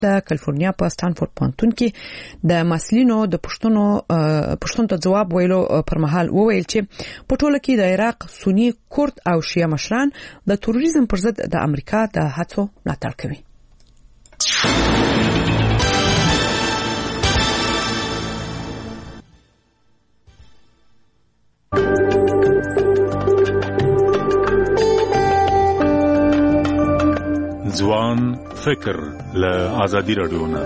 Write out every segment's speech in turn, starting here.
د کالیفورنیا په ستانفورد پوهنتون کې د مسلینو د پښتون ته جواب ویلو پر مهال وویل چې په ټوله کې د عراق سنی کورد او شیعه مشران د تروریزم پر ضد د امریکا د هڅو ملاتړ کوي. ځوان فکر له آزادي رادیو نه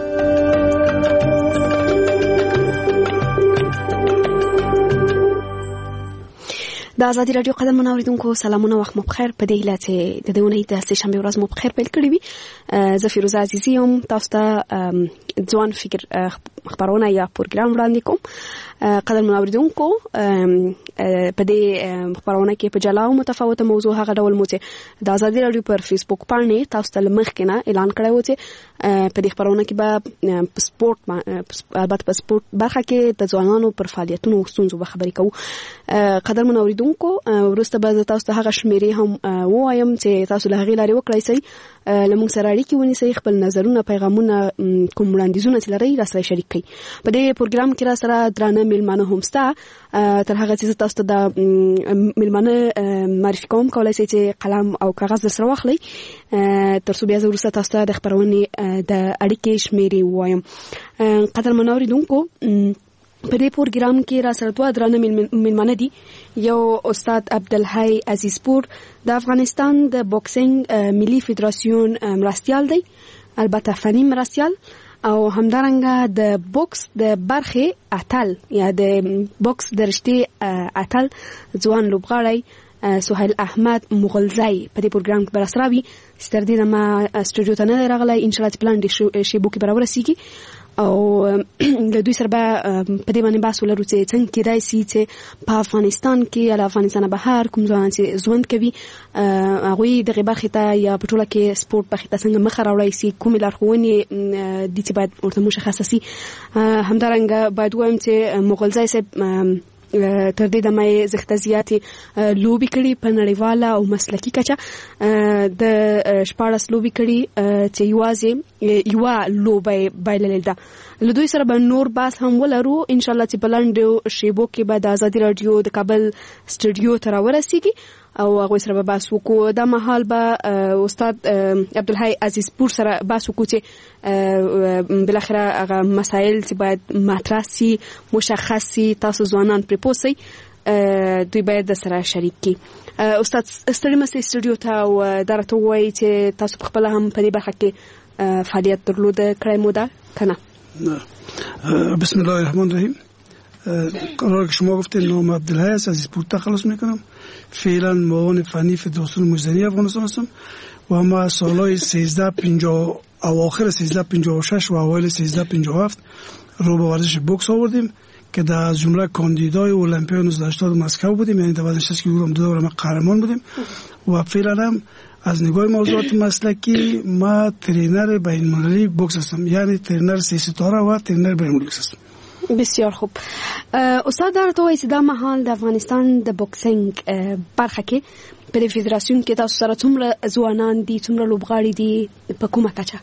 د آزادي رادیو قدر منوریدونکو سلامونه وخت مو بخیر. په دې هیله چې د دې اونۍ د سهشنبه ورځ مو بخیر پیل کړی وي. زه فیروزه عزیزی یم، تاسو ته ځوان فکر خبرونه یا پروګرام وړاندې کوم. قدر منوریدونکو په دې خبرونه کې په جلا او متفاوته موضوع هغه ډول مو چې د آزادي رادیو پر فیسبوک باندې تاسو ته مخکې نه اعلان کړی و چې په دې خبرونه کې به سپورت البته په سپورت برخه کې د ځوانانو پر فعالیتونو او ستونزو به خبرې کوو. قدر منوریدونکو ورسته به تاسو ته هغه شمیرې هم وایم چې تاسو له هغې لارې وکړئ سئ لمونږ سره اړیکې ونیسئ، خپل نظرونه پیغامونه کوم وړاندیزونه چې لرئ راسره شریک کړئ. په دې پروګرام کې راسره درانه میلمانه هم شته. تر هغه چې تاسو ته د میلمانه معرفي کوم، کولای شئ چې قلم او کاغذ سره واخلئ تر څو بیا زه وروسته تاسو ته د خپرونې د اړیکې شمیرې ووایم. قدر منوریدونکو په دې پروګرام کې راسره دوه درانه میلمانه دي. یو استاد عبدالحی عزیزپور د افغانستان د بوکسینګ ملي فدراسیون مرستیال دی، البته فني مرستیال، او همدارنګه د بوکس د برخې اتل یا د بوکس د رشتې اتل ځوان لوبغاړی سهیل احمد مغلزی په دې پروګرام کې برسره وي. ستر دې ما سټوډیو ته نه راغلی، ان شاء الله چې پلان دې شی بوکي برابر سیږي او له دوی سره به په دې باندې بحث ولرو چې څنګه کېدای شي چې په افغانستان کې یا افغانستان بهر کوم ځوانان چې ژوند کوي هغوی دغه برخې ته یا په ټوله کې سپورت برخې ته څنګه مخه راوړی شي، کومې لارښوونې دي چې باید ورته مشخصه شي. همدارنګه باید ووایم چې مغلزی صاحب تر دې دمه زښته زیاتې لوبې کړي په نړیواله او مسلکي کچه. د 14 لوبې کړي چې یوازې یوه لوبه بایللې ده. له دوی سره به نور بحث هم ولرو ان شاء الله چې په لنډو شیبو کې به د آزادي رادیو د کابل سټوډیو ته راورسیږي او هغوی سره به بحث وکړو. دا مهال به استاد عبدالحی عزیزپور سره بحث وکړو چې بالاخره هغه مسایل چې باید مطرح سي، مشخص سي، تاسو ځوانان پرې پوه سئ، دوی باید د سره شریک کړي. استاد ستړي مه سئ سټوډیو ته او دا راته ووایي چې تاسو پخپله هم په دې برخه کې فعالیت درلوده کړی مو ده که نه؟ بسم الله الرحمن الرحیم. قرار که شما گفتید نام عبدالحی است، از سپورت تخلص میکنم. فعلا معاون فنی فدراسیون مجزنی افغانستان هستم و ما سالهای 1350 اواخر 1356 و اوایل 1357 رو به ورزش بوکس آوردیم که در جمله کاندیدای المپیاد 1980 مسکو بودیم، یعنی در ورزش که دو دوره قهرمان بودیم. و فعلا هم از نگاه موضوعات مسلکی ما ترینر بین‌المللی بوکس هستم، یعنی ترینر 3 ستاره و ترینر بین‌المللی هستم. بسیار خوب. استاد درته وایي چې دا مهال د افغانستان د بوکسینګ برخه کې په دې فدراسیون کې تاسو سره څومره ځوانان دي، څومره لوبغاړي دي، په کومه کچه؟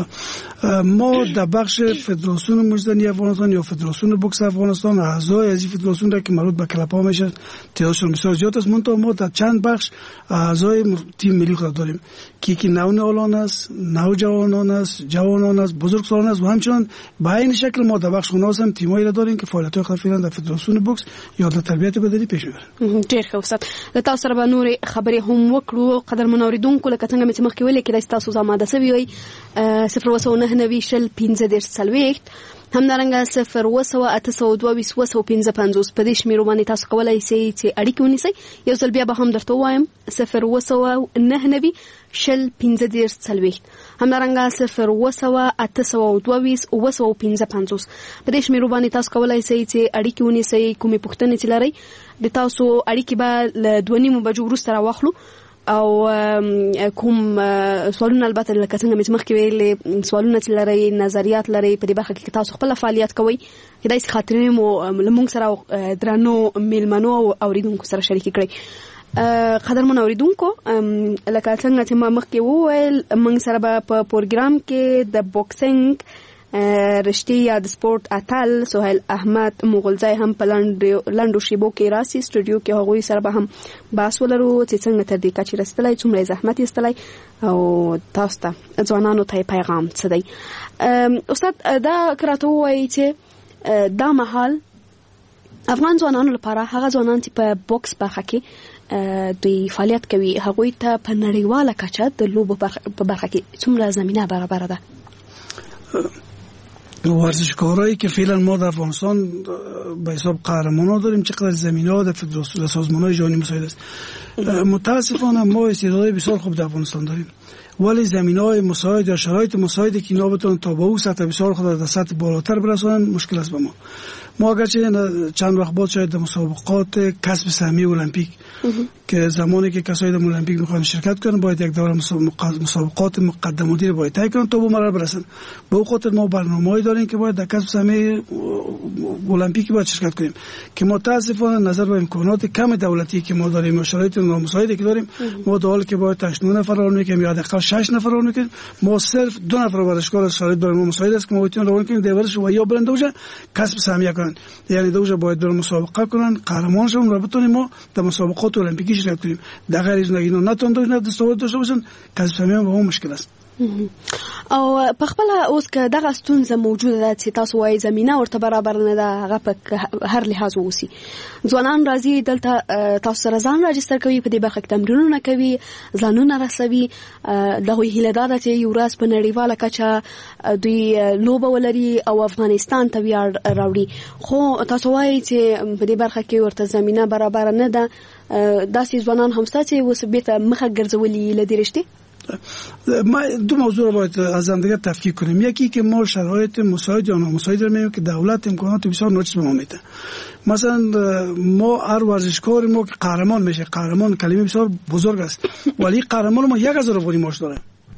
ما در بخش فدراسیون مجزنی افغانستان یا فدراسیون بوکس افغانستان اعضای از این فدراسیون را که مربوط به کلب‌ها میشه تعدادشون بسیار زیاد است. منتها ما در چند بخش اعضای تیم ملی خود داریم که نوجوانان است، نوجوانان است، جوانان است، بزرگسالان است و همچنان به این شکل ما در بخش خوناس هم تیمایی را داریم که فعالیت‌های خفیفه در فدراسیون بوکس یا در تربیت بدنی پیش میبرن. ډیر ښه استاد. له تاسو سره به نور خبرې هم وکړو. قدر منوریدونکو لکه څنګه چې مخکې ویلې کېدای تاسو زماده سوي وي 019 شل 15 همدارنګه 01822 په دې شمیرو باندې تاسو کولای شئ چې اړیکې ونیسئ. یو ځل بیا به هم درته ووایم 019 شل 15 همدارنګه 01822 په دې شمیرو باندې تاسو کولای شئ چې اړیکې ونیسئ. کومې پوښتنې چې لرئ د تاسو اړیکې به له 2.5 بجو وروسته راواخلو او کوم سوالونه البته لکه څنګه چې مخکې ویلې سوالونه چې لرئ، نظریات لرئ په دې برخه کې تاسو خپل فعالیت کوئ، کېدای شي خاطرې مو له موږ سره درانو میلمنو او اوریدونکو سره شریک کړئ. قدرمن اوریدونکو لکه څنګه چې ما مخکې وویل موږ سره به په پروګرام کې د بوکسینګ رشتي یا د سپورت اتل سهیل احمد مغلزای هم په لندو شیبو کې راسي سټوډیو کې هغوی سره به هم بحث ولرو چې څنګه تر دې کچې رسیدلی څومره زحمت ایستلی او تاسو ته ځوانانو ته پیغام څه دی. استاد دا راته ووایي چې دا مهال افغان ځوانانو لپاره هغه ځوانان چې په بوکس برخه کې دوی فعالیت کوي هغوی ته په نړیواله کچه د لوبو په برخه کې څومره زمینه برابره ده؟ ورزشکارایی که فعلا ما در افغانستان به حساب قهرمانا داریم چقدر زمینه‌ها در فدراسیون سازمان‌های جهانی مساعد است. متاسفانه ما استعدادهای بسیار خوب در افغانستان داریم ولی زمینه‌های مساعد یا شرایط مساعدی که اینا بتونن تا به اون سطح بسیار خود در سطح بالاتر برسونن مشکل است به ما اگرچه چند وقت بعد شاید در مسابقات کسب سهمیه المپیک که زمانی که کسایی در المپیک میخوان شرکت کنن باید یک دوره مسابقات مقدماتی رو باید طی کنن تا به مرحله برسن. به اون خاطر ما برنامه‌ای داریم که باید در کسب سهمیه المپیک باید شرکت کنیم که متاسفانه نظر به امکانات کم دولتی که ما داریم و شرایط نامساعدی که داریم ما در حالی که باید 8 نفر ران میکنیم یا حداقل 6 نفر ران میکنیم ما صرف 2 نفر ورزشکار شرایط برای ما مساعد است که ما بتونیم ران کنیم دیورش و یا برنده بشه کسب سهمیه کنن یعنی دوجا باید در مسابقه کنن قهرمان شون و بتونیم ما در مسابقات المپیکی شرکت کنیم. در غیر از اینا نتوانند دستاورد داشته باشن کسب سهمیه به مشکل است. او په خپل اوس که دغه ستونزه موجوده ده چې تاسو وایي زمینه ورته برابر نه ده هغه په هر لحاظ اوسي ځوانان راځي دلته تاسو سره ځان راجستر کوي په دې برخه کې تمرینونه کوي ځانونه رسوي دغه هیله ده چې یو ورځ په نړیواله کچه دوی لوبه ولري او افغانستان ته ویاړ راوړي خو تاسو وایي چې په دې برخه کې ورته زمینه برابر نه ده داسې ځوانان هم شته چې اوس بیرته مخه ګرځولي له دې رشتې. ما دو موضوع رو باید از هم دیگر تفکیک کنیم. یکی که ما شرایط مساعد یا نامساعد رو می‌بینیم که دولت امکانات بسیار ناچیز به ما میده. مثلا ما هر ورزشکار ما که قهرمان میشه قهرمان کلمه بسیار بزرگ است ولی قهرمان ما 1000 افغانی معاش داره.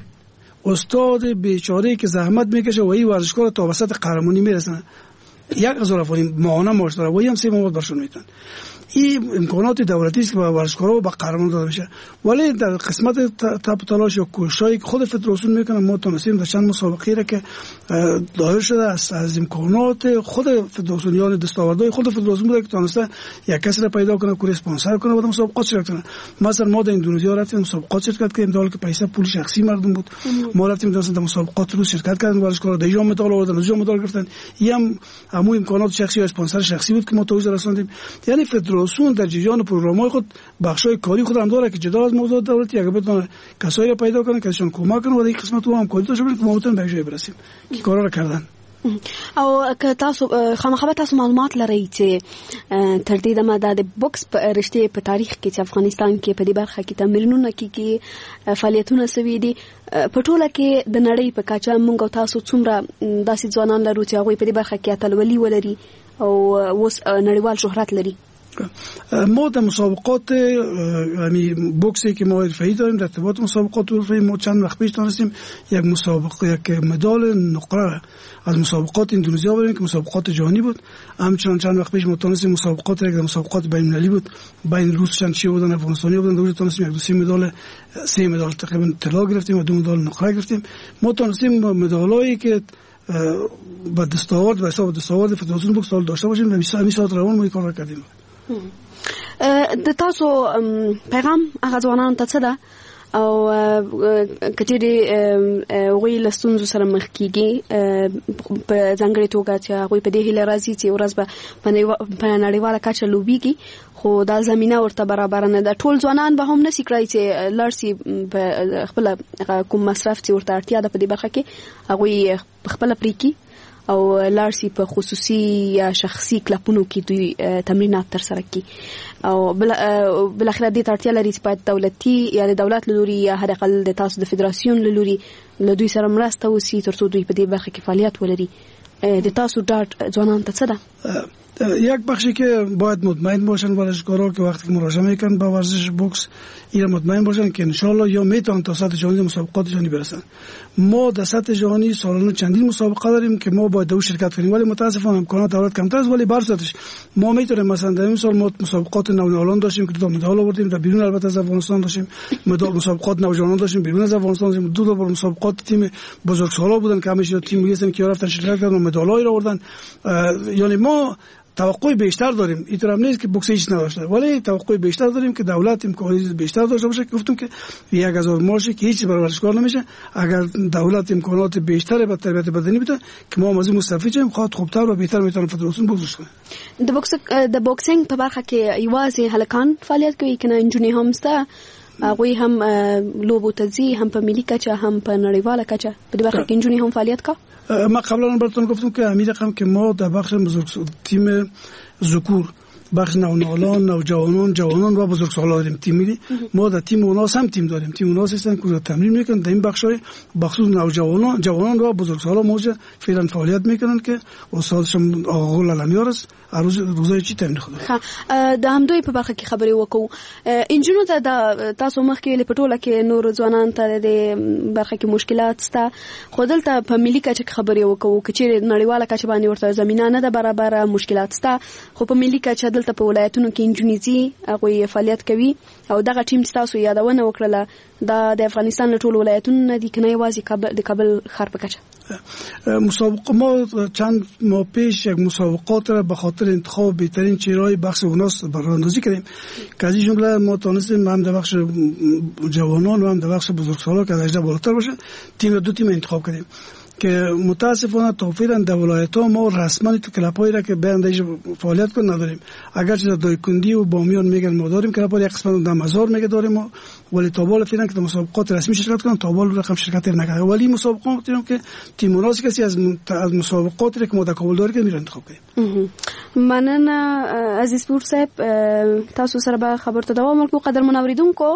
استاد بیچاره که زحمت میکشه و این ورزشکار تا وسط قهرمانی میرسه 1000 افغانی ماهانه معاش داره و این هم 3 ماه برشون میتن. این امکانات دولتی است که به ورزشکارا و به قهرمان داده میشه ولی در قسمت تاب تلاش و کوششی که خود فدراسیون میکنه ما تونستیم در چند مسابقه را که دایر شده از امکانات خود فدراسیون یعنی دستاوردهای خود فدراسیون بوده که تونسته یک کسی را پیدا کنه که اسپانسر کنه و در مسابقات شرکت کنه. مثلا ما در اندونزیا رفتیم مسابقات شرکت کردیم در حالی که پیسه پول شخصی مردم بود ما رفتیم در مسابقات رو شرکت کردیم ورزشکارا دیجا مدال آوردن دیجا مدال گرفتن این هم امکانات شخصی و اسپانسر شخصی بود که ما توجیه رساندیم. یعنی فدراسیون در جریان پروگرام‌های خود بخشای کاری خود هم داره که جدا از موضوعات دولتی اگه بتونه کسایی رو پیدا کنه که ازشون کمک کنه و این قسمت رو هم کاری داشته باشه که ما بتونیم به جای برسیم که کارا رو کردن. او که تاسو خامخا تاسو معلومات لرئ چې تر دې دمه د بوکس په رشتې په تاریخ کې چې افغانستان کې په دې برخه کې تمرینونه کیږي فعالیتونه سوي دي په ټوله کې د نړۍ په کچه موږ تاسو څومره داسې ځوانان لرو چې هغوی په دې برخه کې اتلولي ولري او اوس نړیوال شهرت لري. ما در مسابقات یعنی بوکسی که ما حرفه‌ای داریم در ارتباط مسابقات حرفه‌ای ما چند وقت پیش تونستیم یک مسابقه یک مدال نقره از مسابقات اندونزیا بردیم که مسابقات جهانی بود. همچنان چند وقت پیش ما تونستیم مسابقات یک مسابقات بین‌المللی بود بین روس چند بودن افغانستانی بودن دوست تونستیم یک دو سه مدال تقریبا طلا گرفتیم و 2 مدال نقره گرفتیم. ما تونستیم مدالایی که با دستاورد و حساب دستاورد فدراسیون بوکس داشته باشیم و 20 ساعت روان ما این کار کردیم. د تاسو پیغام هغه ځوانانو ته څه ده او کچېرې هغوی له ستونزو سره مخ کېږي په ځانګړې توګه چې هغوی په دې هیله راځي چې ورځ به په نړیواله کچه لوبیږي خو دا زمینه ورته برابره نه ده. ټول ځوانان به هم نسي کړی چې لاړ سي په خپله کوم مصرف چې ورته اړتیا ده په دې برخه کې هغوی خپله پرېږدي او لارسي په خصوصي یا شخصي کلپونو کې دوی تمرینات ترسره کوي او بل اخر دې ترتیب لري چې په دولتي یا د دولت لوري یا هر اقل د تاسو د فدراسیون لوري له دوی سره مرسته وسی ترڅو دوی په دې برخه کې فعالیت ولري. د تاسو ډاټ ځوانان ته څه ده؟ یک بخشی که باید مطمئن باشن ورزشکارا که وقتی که مراجعه میکنن به ورزش بوکس اینا مطمئن باشن که انشالله یا میتونن تا سطح جهانی مسابقات جهانی برسن. ما در سطح جهانی سالانه چندین مسابقه داریم که ما باید در شرکت کنیم، ولی متاسفانه امکانات دولت کمتر است. ولی برصدش ما میتونیم مثلا در این سال ما مسابقات نوجوانان داشتیم که 2 مدال آوردیم، در بیرون البته از افغانستان داشتیم مسابقات نوجوانان داشتیم بیرون از افغانستان داشتیم، 2 تا مسابقات تیم بزرگسالا بودن که همیشه تیم میگیم که رفتن شرکت کردن مدالای آوردن. یعنی ما توقع بیشتر داریم. اینطور هم نیست که بوکس هیچ نداشته، ولی توقع بیشتر داریم که دولت امکانات بیشتر داشته باشه. گفتم که 1000 مارشی که هیچ برای ورزشکار نمیشه. اگر دولت امکانات بیشتری به تربیت بدنی بده که ما از مستفید شیم، خاطر خوبتر و بهتر میتونیم فدراسیون بوکس کنه. د بوکسینګ په برخه کې یوازې هلکان فعالیت کوي کنه انجونی هم ستا هغوی هم لوبو ته ځي، هم په ملي کچه هم په نړیواله کچه په دې برخه کې انجونی هم فعالیت کا. ما قبلا براتون گفتم که همین رقم که ما در بخش تیم ذکور، بخش نوجوانان، جوانان و بزرگسالان داریم تیم ملی. ما در تیم اوناس هم تیم داریم. تیم اوناس هستن که تمرین میکنن در این بخشای بخصوص نوجوانان، جوانان و بزرگسالان موجه فعلا فعالیت میکنن که استادشم آقا لالامیار است. روزای چی تمرین خود. ها د همدوی په برخه کې خبرې وکړو. انجونو ته د تاسو مخکې ویلې په ټوله کې نور ځوانان ته د برخه کې مشکلات سته، خو دلته په ملي کچه خبرې وکړو چې نړیواله کچه باندې ورته زمينه نه ده برابر، مشکلات سته، خو په ملي کچه دلته په ولایتونو کې انجونی زی هغه فعالیت کوي او دغه ټیم چې تاسو یادونه وکړه د افغانستان له ټولو ولایتونو نه دي کنه یوازې د کابل ښار په کچه. مسابقه ما چند ماه پیش یک مسابقات را به خاطر انتخاب بهترین چهره‌های بخش اوناس براندازی کردیم که از این جمله ما تونستیم هم در بخش جوانان و هم در بخش بزرگسالان که از 18 بالاتر باشه دو تیم انتخاب کردیم که متاسفانه توفیرا در ولایت‌ها ما رسما تو کلاب‌هایی را که بیاندیش فعالیت کن نداریم. اگرچه در دایکندی و بامیان میگن ما داریم کلاب‌های یک قسمت در مزار میگه داریم، ولی تابال فعلا که در مسابقات رسمی شرکت کنن تابال رقم شرکت نکرده. ولی مسابقات می‌تونیم که تیم مناسب کسی از مسابقاتی که ما در کابل داریم که میره انتخاب کنیم. مننه عزیز پور صاحب، تاسو سره به خبرته دوام ورکو. قدرمن اوریدونکو،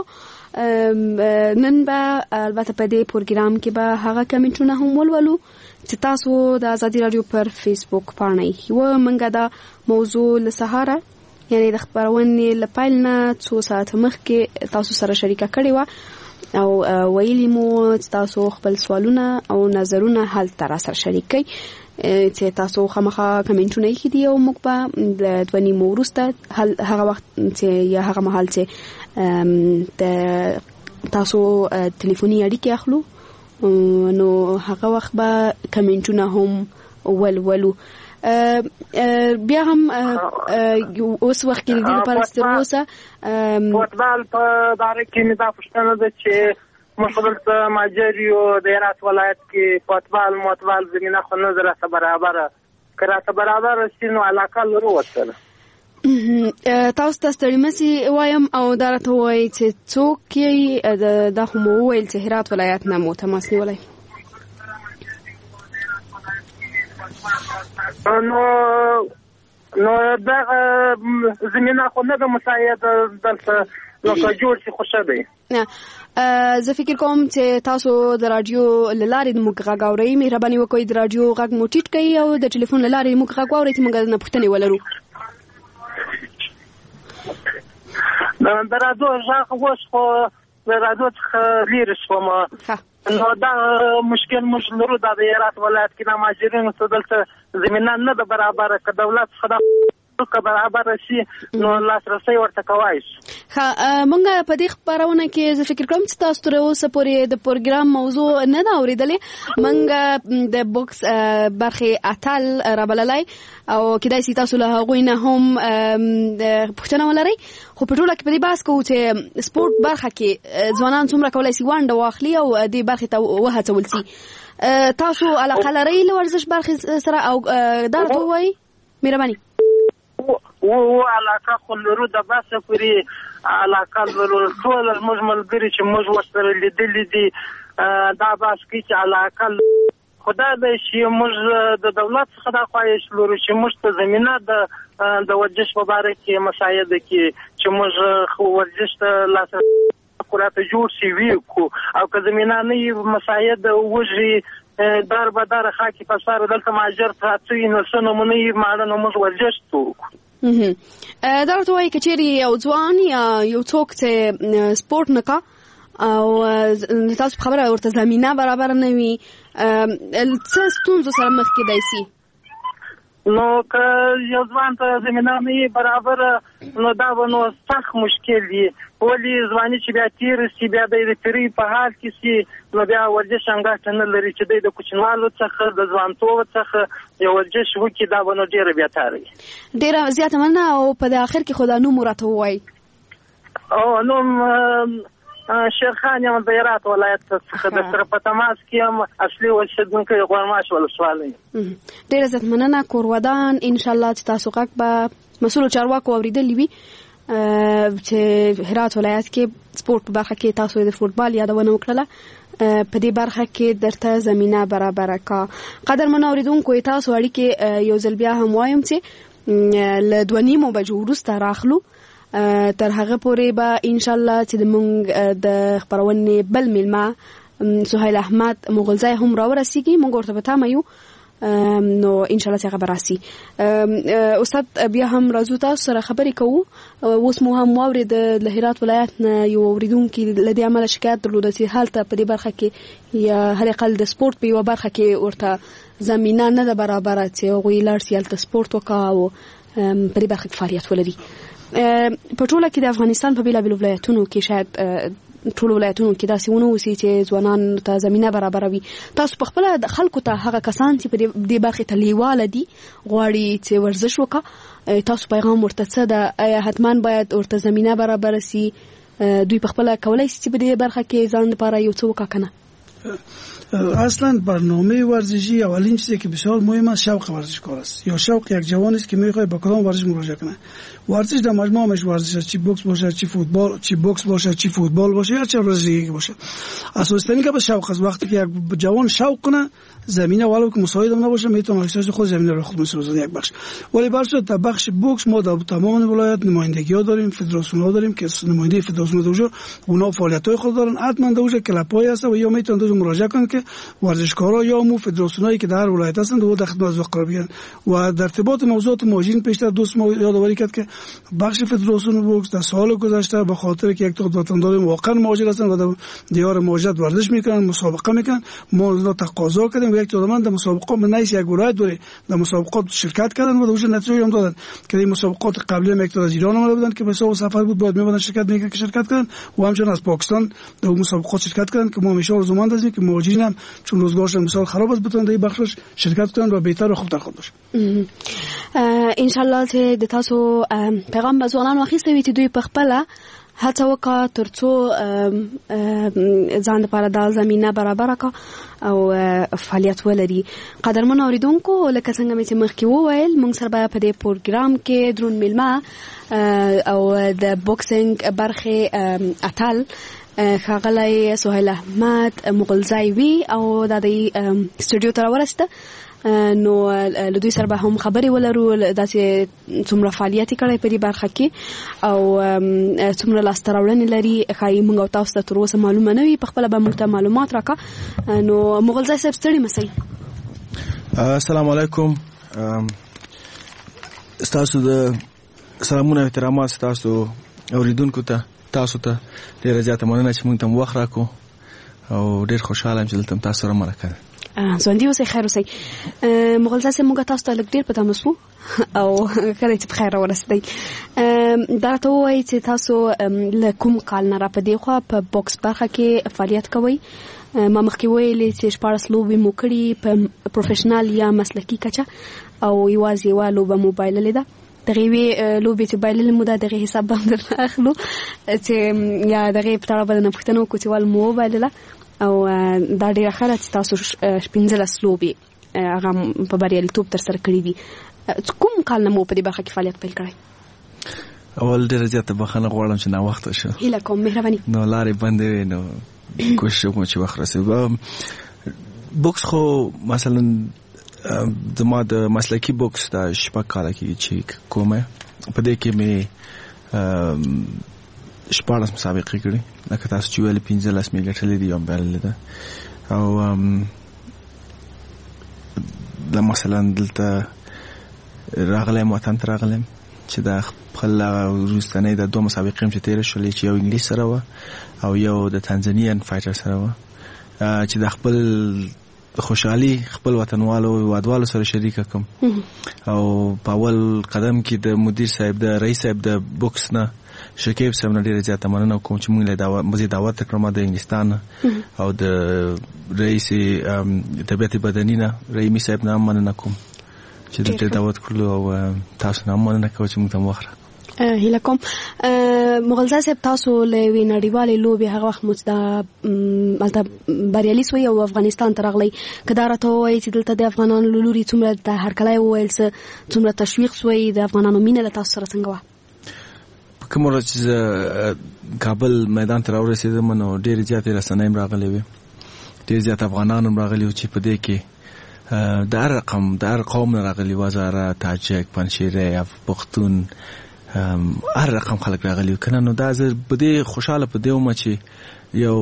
نن به البته په دې پروګرام کې به هغه کمنټونه هم ولولو چې تاسو د آزادي رادیو پر فیسبوک باندې و منګه دا موضوع له سهاره یعنی د خبرونې له پیل نه 2 ساعت مخکې تاسو سره شریکه کړې و او ویلي مو تاسو خپل سوالونه او نظرونه حل تر سره شریکي چې تاسو خامخا کمنټونه یې کړي او موږ به د دوی مورسته هغه وخت چې یا هغه محل چې د تاسو ټلیفوني اړیکې اخلو نو هغه وخت به کمنټونه هم ولولو. بیا هم اوس وخت کې د لپاره ستروسه فوتبال په باره کې مې دا پوښتنه ده چې مخبرت ماجریو د هرات ولایت کې فوتبال زمينه خو نه درته برابر کراته برابر سينو علاقه لرو وته. تاسو ته ستړي مسي وایم او درته وای چې څوک یې د هم ویل چې هرات ولایت نه متماس نیولای. نو دا زمينه خو نه د مساعد دلته لکه جوړ شي خوشا دی. زه فکر کوم چې تاسو د رادیو لارې د موږ غږ اورئ، مهرباني وکړئ د رادیو غږ مو ټیټ کړئ او د ټلیفون لارې موږ غږ اورئ چې موږ نه پوښتنې ولرو. د رادیو غږ اوس خو د رادیو څخه لرې شوم نو دا مشکل موږ لرو د هرات ولایت کې د ماجرینو څخه دلته زمينه نه ده برابر که دولت څخه که برابر شي نو لاسرسي ورته کوي. مونږ په دې خبرونه کې زه فکر کوم چې تاسو تر اوسه پورې د پروګرام موضوع نه دا اوریدلې. مونږ د بوکس برخه اتل رابللای او کدای سي تاسو له هغوی نه هم پوښتنه ولرئ، خو په ټوله کې په دې بحث کوو چې سپورت برخه کې ځوانان څومره کولای سي ونډه واخلي او دې برخه ته وهڅول سي. تاسو علاقه لرئ له ورزش برخه سره او دا ته وایي مهرباني و علاقه خو لرو د باسه پوری علاقه لرو ټول موږ ملګری چې موږ ورسره لیدلې دي دا باس کې چې علاقه خدای دې شي موږ د دولت څخه دا خواهش لرو چې موږ ته زمينه د ورزش په اړه کې مسایل کې چې موږ خو ورزش ته لاسه قرات جوړ شي وی کو او که زمينه نه مسایل وږي دار به دار خاکی په سر دلته ماجر پراته نو څه نمونه یې ماړه نو موږ ورزش کوو. دا ورته وایي که چېرې یو ځوان یا یو څوک چې سپورټ نه کا او تاسو خبره ورته زمینه برابر نه وي څه ستونزو سره مخ کېدای شي؟ نو که یو ځوان ته زمینه نه وي برابر نو دا به نو سخت مشکل وي. ولې ځواني چې بیا تېر شي بیا د تېرۍ په حال کې شي نو بیا ورزش هم ګټه نه لري چې دی د کوچنیوالو څخه د ځوانتوب څخه یو ورزش وکړي دا به نو ډېره بهتره وي. ډېره زیاته مننه او په آخر کې خو دا نوم راته ووایي. نوم شیرخان یم د هرات ولایت څخه د سره په تماس کې یم اصلي اوسېدونکی غورماش ولسوالۍ. ډېره زیات مننه کورودان. انشاءالله چې تاسو غږ به مسؤلو چارواکو اورېدلی وي چې هرات ولایت کې سپورټ په برخه کې تاسو د فوټبال یادونه وکړله په دې برخه کې درته زمینه برابره کا. قدرمن اوریدونکو تاسو اړیکې یو ځل بیا هم وایم چې له 2:30 بجو وروسته راخلو تر هغه پورې به ان شاء الله چې موږ د خبرونې بل ملما سهیل احمد مغلزای هم راورسیږي موږ ورته به تمه یو نو ان شاء الله څنګه براسي. استاد بیا هم راځو تاسو سره خبرې کوو. اوس مو هم واورید د هرات ولایت نه یو اوریدونکو لدی عمل شکایت درلوده چې حالت په دې برخه کې یا هر اقل د سپورت په یو برخه کې ورته زمينه نه ده برابر چې غوي لارسیال ته سپورت وکاو په دې برخه کې فعالیت ولري. په ټوله کې د افغانستان په بیلابیلو ولایتونو کې شاید ټول ولایتونو کې داسې ونه وسی چې ځوانان ته زمينه برابروي. تاسو په خپل د خلکو ته هغه کسان چې په دې برخه ته لیواله دي غواړي چې ورزش وکړي تاسو پیغام ورته څه ده؟ آیا حتما باید ورته زمينه برابر شي؟ دوی په خپل کولای شي چې په دې برخه کې ځان لپاره یو څه وکړي کنه؟ اصلا برنامه ورزشی اولین چیزی که بسیار مهم است شوق ورزشکار است یا شوق یک جوان است که میخواد با کدام ورزش مراجعه کنه. ورزش در مجموعش ورزش است، چی بوکس باشه، چی فوتبال، چی بوکس باشه، چی فوتبال باشه، هر چه ورزشی دیگه باشه. اساس ترین که به شوق است. وقتی که یک جوان شوق کنه زمینه ولو که مساعد هم نباشه میتونه احساس خود زمینه رو خود میسازه یک بخش. ولی برای در بخش بوکس ما در تمام ولایت نمایندگی‌ها داریم، فدراسیون‌ها داریم که نماینده فدراسیون دوجا اونا فعالیت‌های خود دارن. حتما دوجا کلاپ‌های هست و یا میتونن دوجا مراجعه کنن که ورزشکارا یا مو فدراسیونایی که در هر ولایت هستند و در خدمت از قرار بگیرن. و در ارتباط موضوعات مهاجرین پیشتر دوست ما یادآوری کرد که بخش فدراسیون بوکس در سال گذشته به خاطر که یک تعداد وطندار واقعا مهاجر هستند و در دیار مهاجرت ورزش میکنن، مسابقه میکنن، ما اونا تقاضا کردیم و یک تعداد در مسابقات من نیست یک ولایت دوره در مسابقات شرکت کردن و دوجا نتیجه هم دادن که این مسابقات قبلی هم یک تعداد از ایران اومده بودن که به حساب سفر بود باید میبودن شرکت میکردن که شرکت کردن و همچنین از پاکستان در مسابقات شرکت کردن که ما همیشه آرزومند هستیم که مهاجرین هم چون روزگارشون مثال خراب است بتونن در بخشش شرکت کنن و بهتر و خوبتر خود باشه. ان شاء الله چې د تاسو پیغام به ځوانان واخیسته وي چې دوی په خپل هڅه وکړه ترڅو ځان لپاره د زمينه برابر کړه او فعالیت ولري. قدرمن اوریدونکو لکه څنګه مې مخکې وویل موږ سره په دې پروګرام کې درون ملما او د بوکسینګ برخه اتل ښاغلی سهیل احمد مغلزای وی او د دې سټوډیو ته راورسته نو له دوی سره به هم خبرې ولرو داسې څومره فعالیت کړی په دې برخه کې او څومره لاسته راوړنې لري ښایي موږ او تاسو ته تر اوسه معلومه نه وي په خپله به موږ ته معلومات راکړه. نو مغلزای صاحب ستړي مه شئ. السلام علیکم. ستاسو د سلامونه او احترامات ستاسو اوریدونکو ته تاسو ته ډېره زیاته مننه چې موږ ته وخت راکړو او ډېر خوشحاله یم چې دلته تاسو سره مرکه ژوندي اوسئ خیر اوسئ. مغلزه صاحب موږ تاسو ته لږ ډېر په تماس وو او کله چې په خیر راورسېدئ دا راته ووایئ چې تاسو له کوم کال نه را په دې خوا په بوکس برخه کې فعالیت کوئ. ما مخکې ویلې چې 14 لوبې مو کړي په پروفیشنل یا مسلکي کچه او یوازې یوه لوبه مو بایللې ده. دغه یوې لوبې چې بایللې مو ده دغه حساب باندې درنه اخلو چې یا دغه په تړه به درنه پوښتنه وکړو چې ولې مو وبایلله او دا ډېره ښه ده چې تاسو 15 لوبې هغه په بریالیتوب ترسره کړي دي. کوم کال نه مو په دې برخه کې فعالیت پیل کړی؟ اول ډېره زیاته بخښنه غواړم چې ناوخته شو. هیله کوم مهرباني. نو لارې بندې وې نو کوشش وکړم چې وخت رسېږي. بوکس خو مثلا زما د مسلکي بوکس دا 6 کاله کې چې کومه په دې کې مې 14 مسابقې کړې لکه تاسو چې ویل 15 مې ګټلې دي او بل ده او د مثلا دلته راغلم وطن ته راغلم چې د خپل روستنۍ د دوه مسابقې چې تیر شولې چې یو انګلیس سره و او یو د تانزانیان فایټر سره و چې د خپل خوشحالي خپل وطنوالو وادوالو سره شریک کوم او په اول قدم کې د مدیر صاحب د رئیس صاحب د بوکس نه شکیب صاحب نه ډیره زیاته مننه کوم چې موږ له دعوت کړم د انګلستان او د رئیس طبيعت بدني نه رحیمي صاحب نه مننه کوم چې دلته دعوت کړلو او تاسو نه مننه کوم چې موږ ته وخره هیله کوم مغلزه صاحب تاسو له وینړیوالې لوبي هغه وخت مصدا مالته بریالي سوی او افغانستان ته راغلی کدارته وایي چې دلته د افغانانو لوري څومره د هرکلای وویل څومره تشویق سوی د افغانانو مینه له تاسو سره څنګه و کوم ورځ چې کابل میدان ته راورسېدم نو ډېر زیات رسنۍ راغلي وي ډېر زیات افغانان راغلي چې په دې کې د هر قوم راغلي وزاره تاجک پنځيره پښتون هر رقم خلک راغلي کنه نو دا زه په دې خوشاله په دیوم چې یو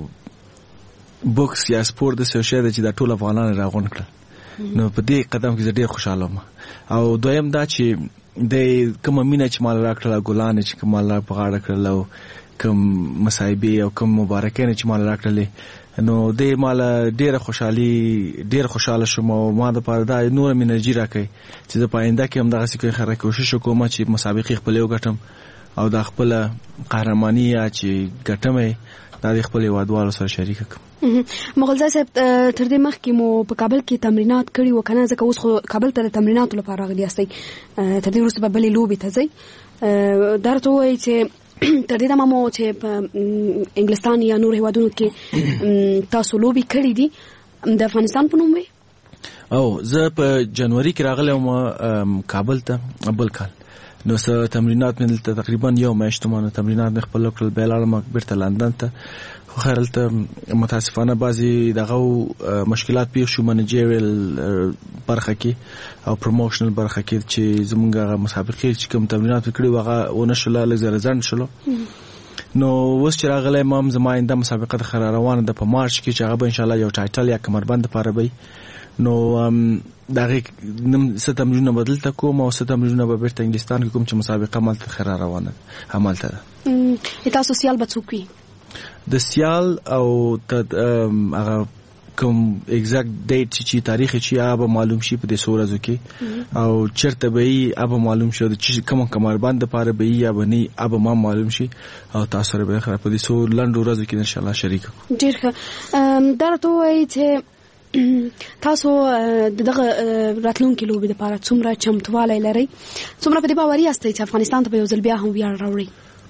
بوکس یا سپورت د سوشل چې د ټول افغانان راغون کړ نو په دې قدم کې زه ډېر خوشاله یم او دویم دا چې د کوم مینه چې مال راکړه ګلان چې کوم مال په غاړه کړلو کوم مصايبه او کوم مبارکانه چې مال راکړلې نو د مال ډېر خوشاله شوم او ما د پاره دا نور مې انرژي راکې چې د پاینده کې هم دغه څه خره کوشش وکوم چې مسابقې خپل یو غټم او د خپل قهرماني چې غټم د خپل وادوالو سره شریک کړم مغلزه صاحب تر دې مخکې مو په کابل کې تمرینات کړي وکنه ځکه اوس خو کابل ته تمرینات لپاره غلي استي تر دې وروسته به بلې لوبي ته ځي درته وایي چې تر دې دمه مو چې په انګلستان یا نور هیوادونو کې تاسو لوبي کړي دي د افغانستان په نوم او زه په جنوري کې راغلم کابل ته ابل کال نو سره تمرینات مې تقریبا یو میاشتمانه تمرینات مې خپل کړل بیلال مکبر ته لندن ته خو خیرلته متاسفانه بعضی دغه مشکلات پیښ شو منیجریل برخه کې او پروموشنل برخه کې چې زمونږه مسابقې چې کوم تمرینات وکړي وغه ونشل لږ زړه شلو نو اوس چې راغلی مام زما آینده مسابقه د خبر روانه ده په مارچ کې چې هغه به ان شاء الله یو ټایټل یا کمربند لپاره وي نو دغه نم ستمرونه بدل تکوم او ستمرونه به بیرته انګلستان کې کوم چې مسابقه مالته خبر روانه عملته تاسو سیال بچوکي د سیال او هغه کوم ایگزیکټ ډیټ چې تاریخ چې هغه معلوم شي په دې سورزو کې او چرته به یې هغه معلوم شي چې کوم کمربند لپاره به یې بني هغه ما معلوم شي او تاسو سره به خبر په دې سو لند ورځو کې ان شاء الله شریک ډیر ښه درته وایي چې تاسو دغه راتلونکي لوبي لپاره څومره چمتوالی لرئ څومره په دې باور یاستئ چې افغانستان ته به یو ځل بیا هم ویاړ راوړي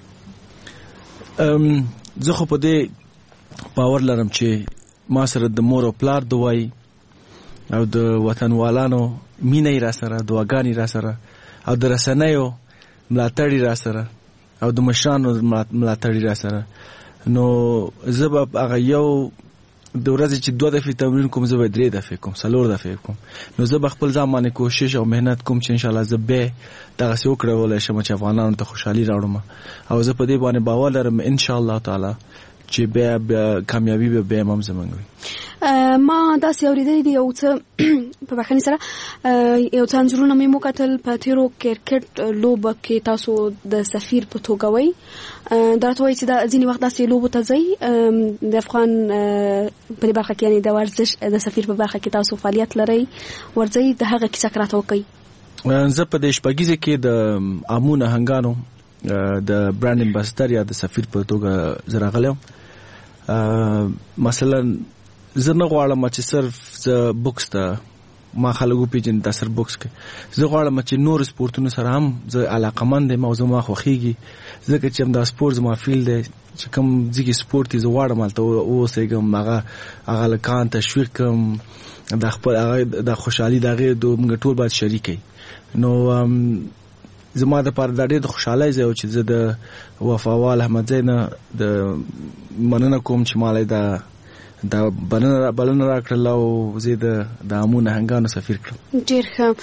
زه خو په دې باور لرم چې ما سره د مور او پلار دوای او د وطنوالانو مینه را سره دعاګانې را سره او د رسنیو ملاتړ را سره او د مشرانو ملاتړ را سره نو زه به هغه یو د ورځې چې 2 دفعې تمرین کوم زه به 3 دفعې کوم 4 دفعې کوم نو زه به خپل ځان باندې کوشش او مهنت کوم چې ان شاء الله زه به دغه څه وکړم شم چې افغانانو ته خوشحالي راوړم او زه په دې باندې باور لرم ان شاء الله تعالی چې به کامیابی به هم زمونږ وي ما دا سیاوریدل دي او څه په بخښنې سره یو څه انځورونه مې وکتل په تیرو کرکټ لوبه کې تاسو د سفیر په توګه وای دا ته وایي چې دا ځینې وخت داسې لوبو ته ځئ د افغان په برخه کې یعنی د ورزش د سفیر په برخه کې تاسو فعالیت لرئ ورځي د هغه کیسه کراته وکي زه په دې شپږیزه کې د امونه هنګانو د برانډ امباسډر یا د سفیر په توګه زراغلم مثلا زه نه غواړم چې صرف زه بوکس ته ما خلکو پیژن د سر بوکس کې زه غواړم چې نور سپورتونو سره هم زه علاقمند یم او زه ما خوخیږي ځکه چې دا سپورت زما فیلډ دی چې کوم ځکه سپورت زه غواړم البته اوسېږم هغه لکان تشویق کوم د خپل هغه د خوشحالي دغه د موږ ټول باید شریکي نو زما د پاره د ډېر خوشاله ځای چې زه د وفاوال احمد زینه د مننه کوم چې مالای د دا بلنه راکړل او زه د امونه هنګانو سفیر کړم. ډیر ښه.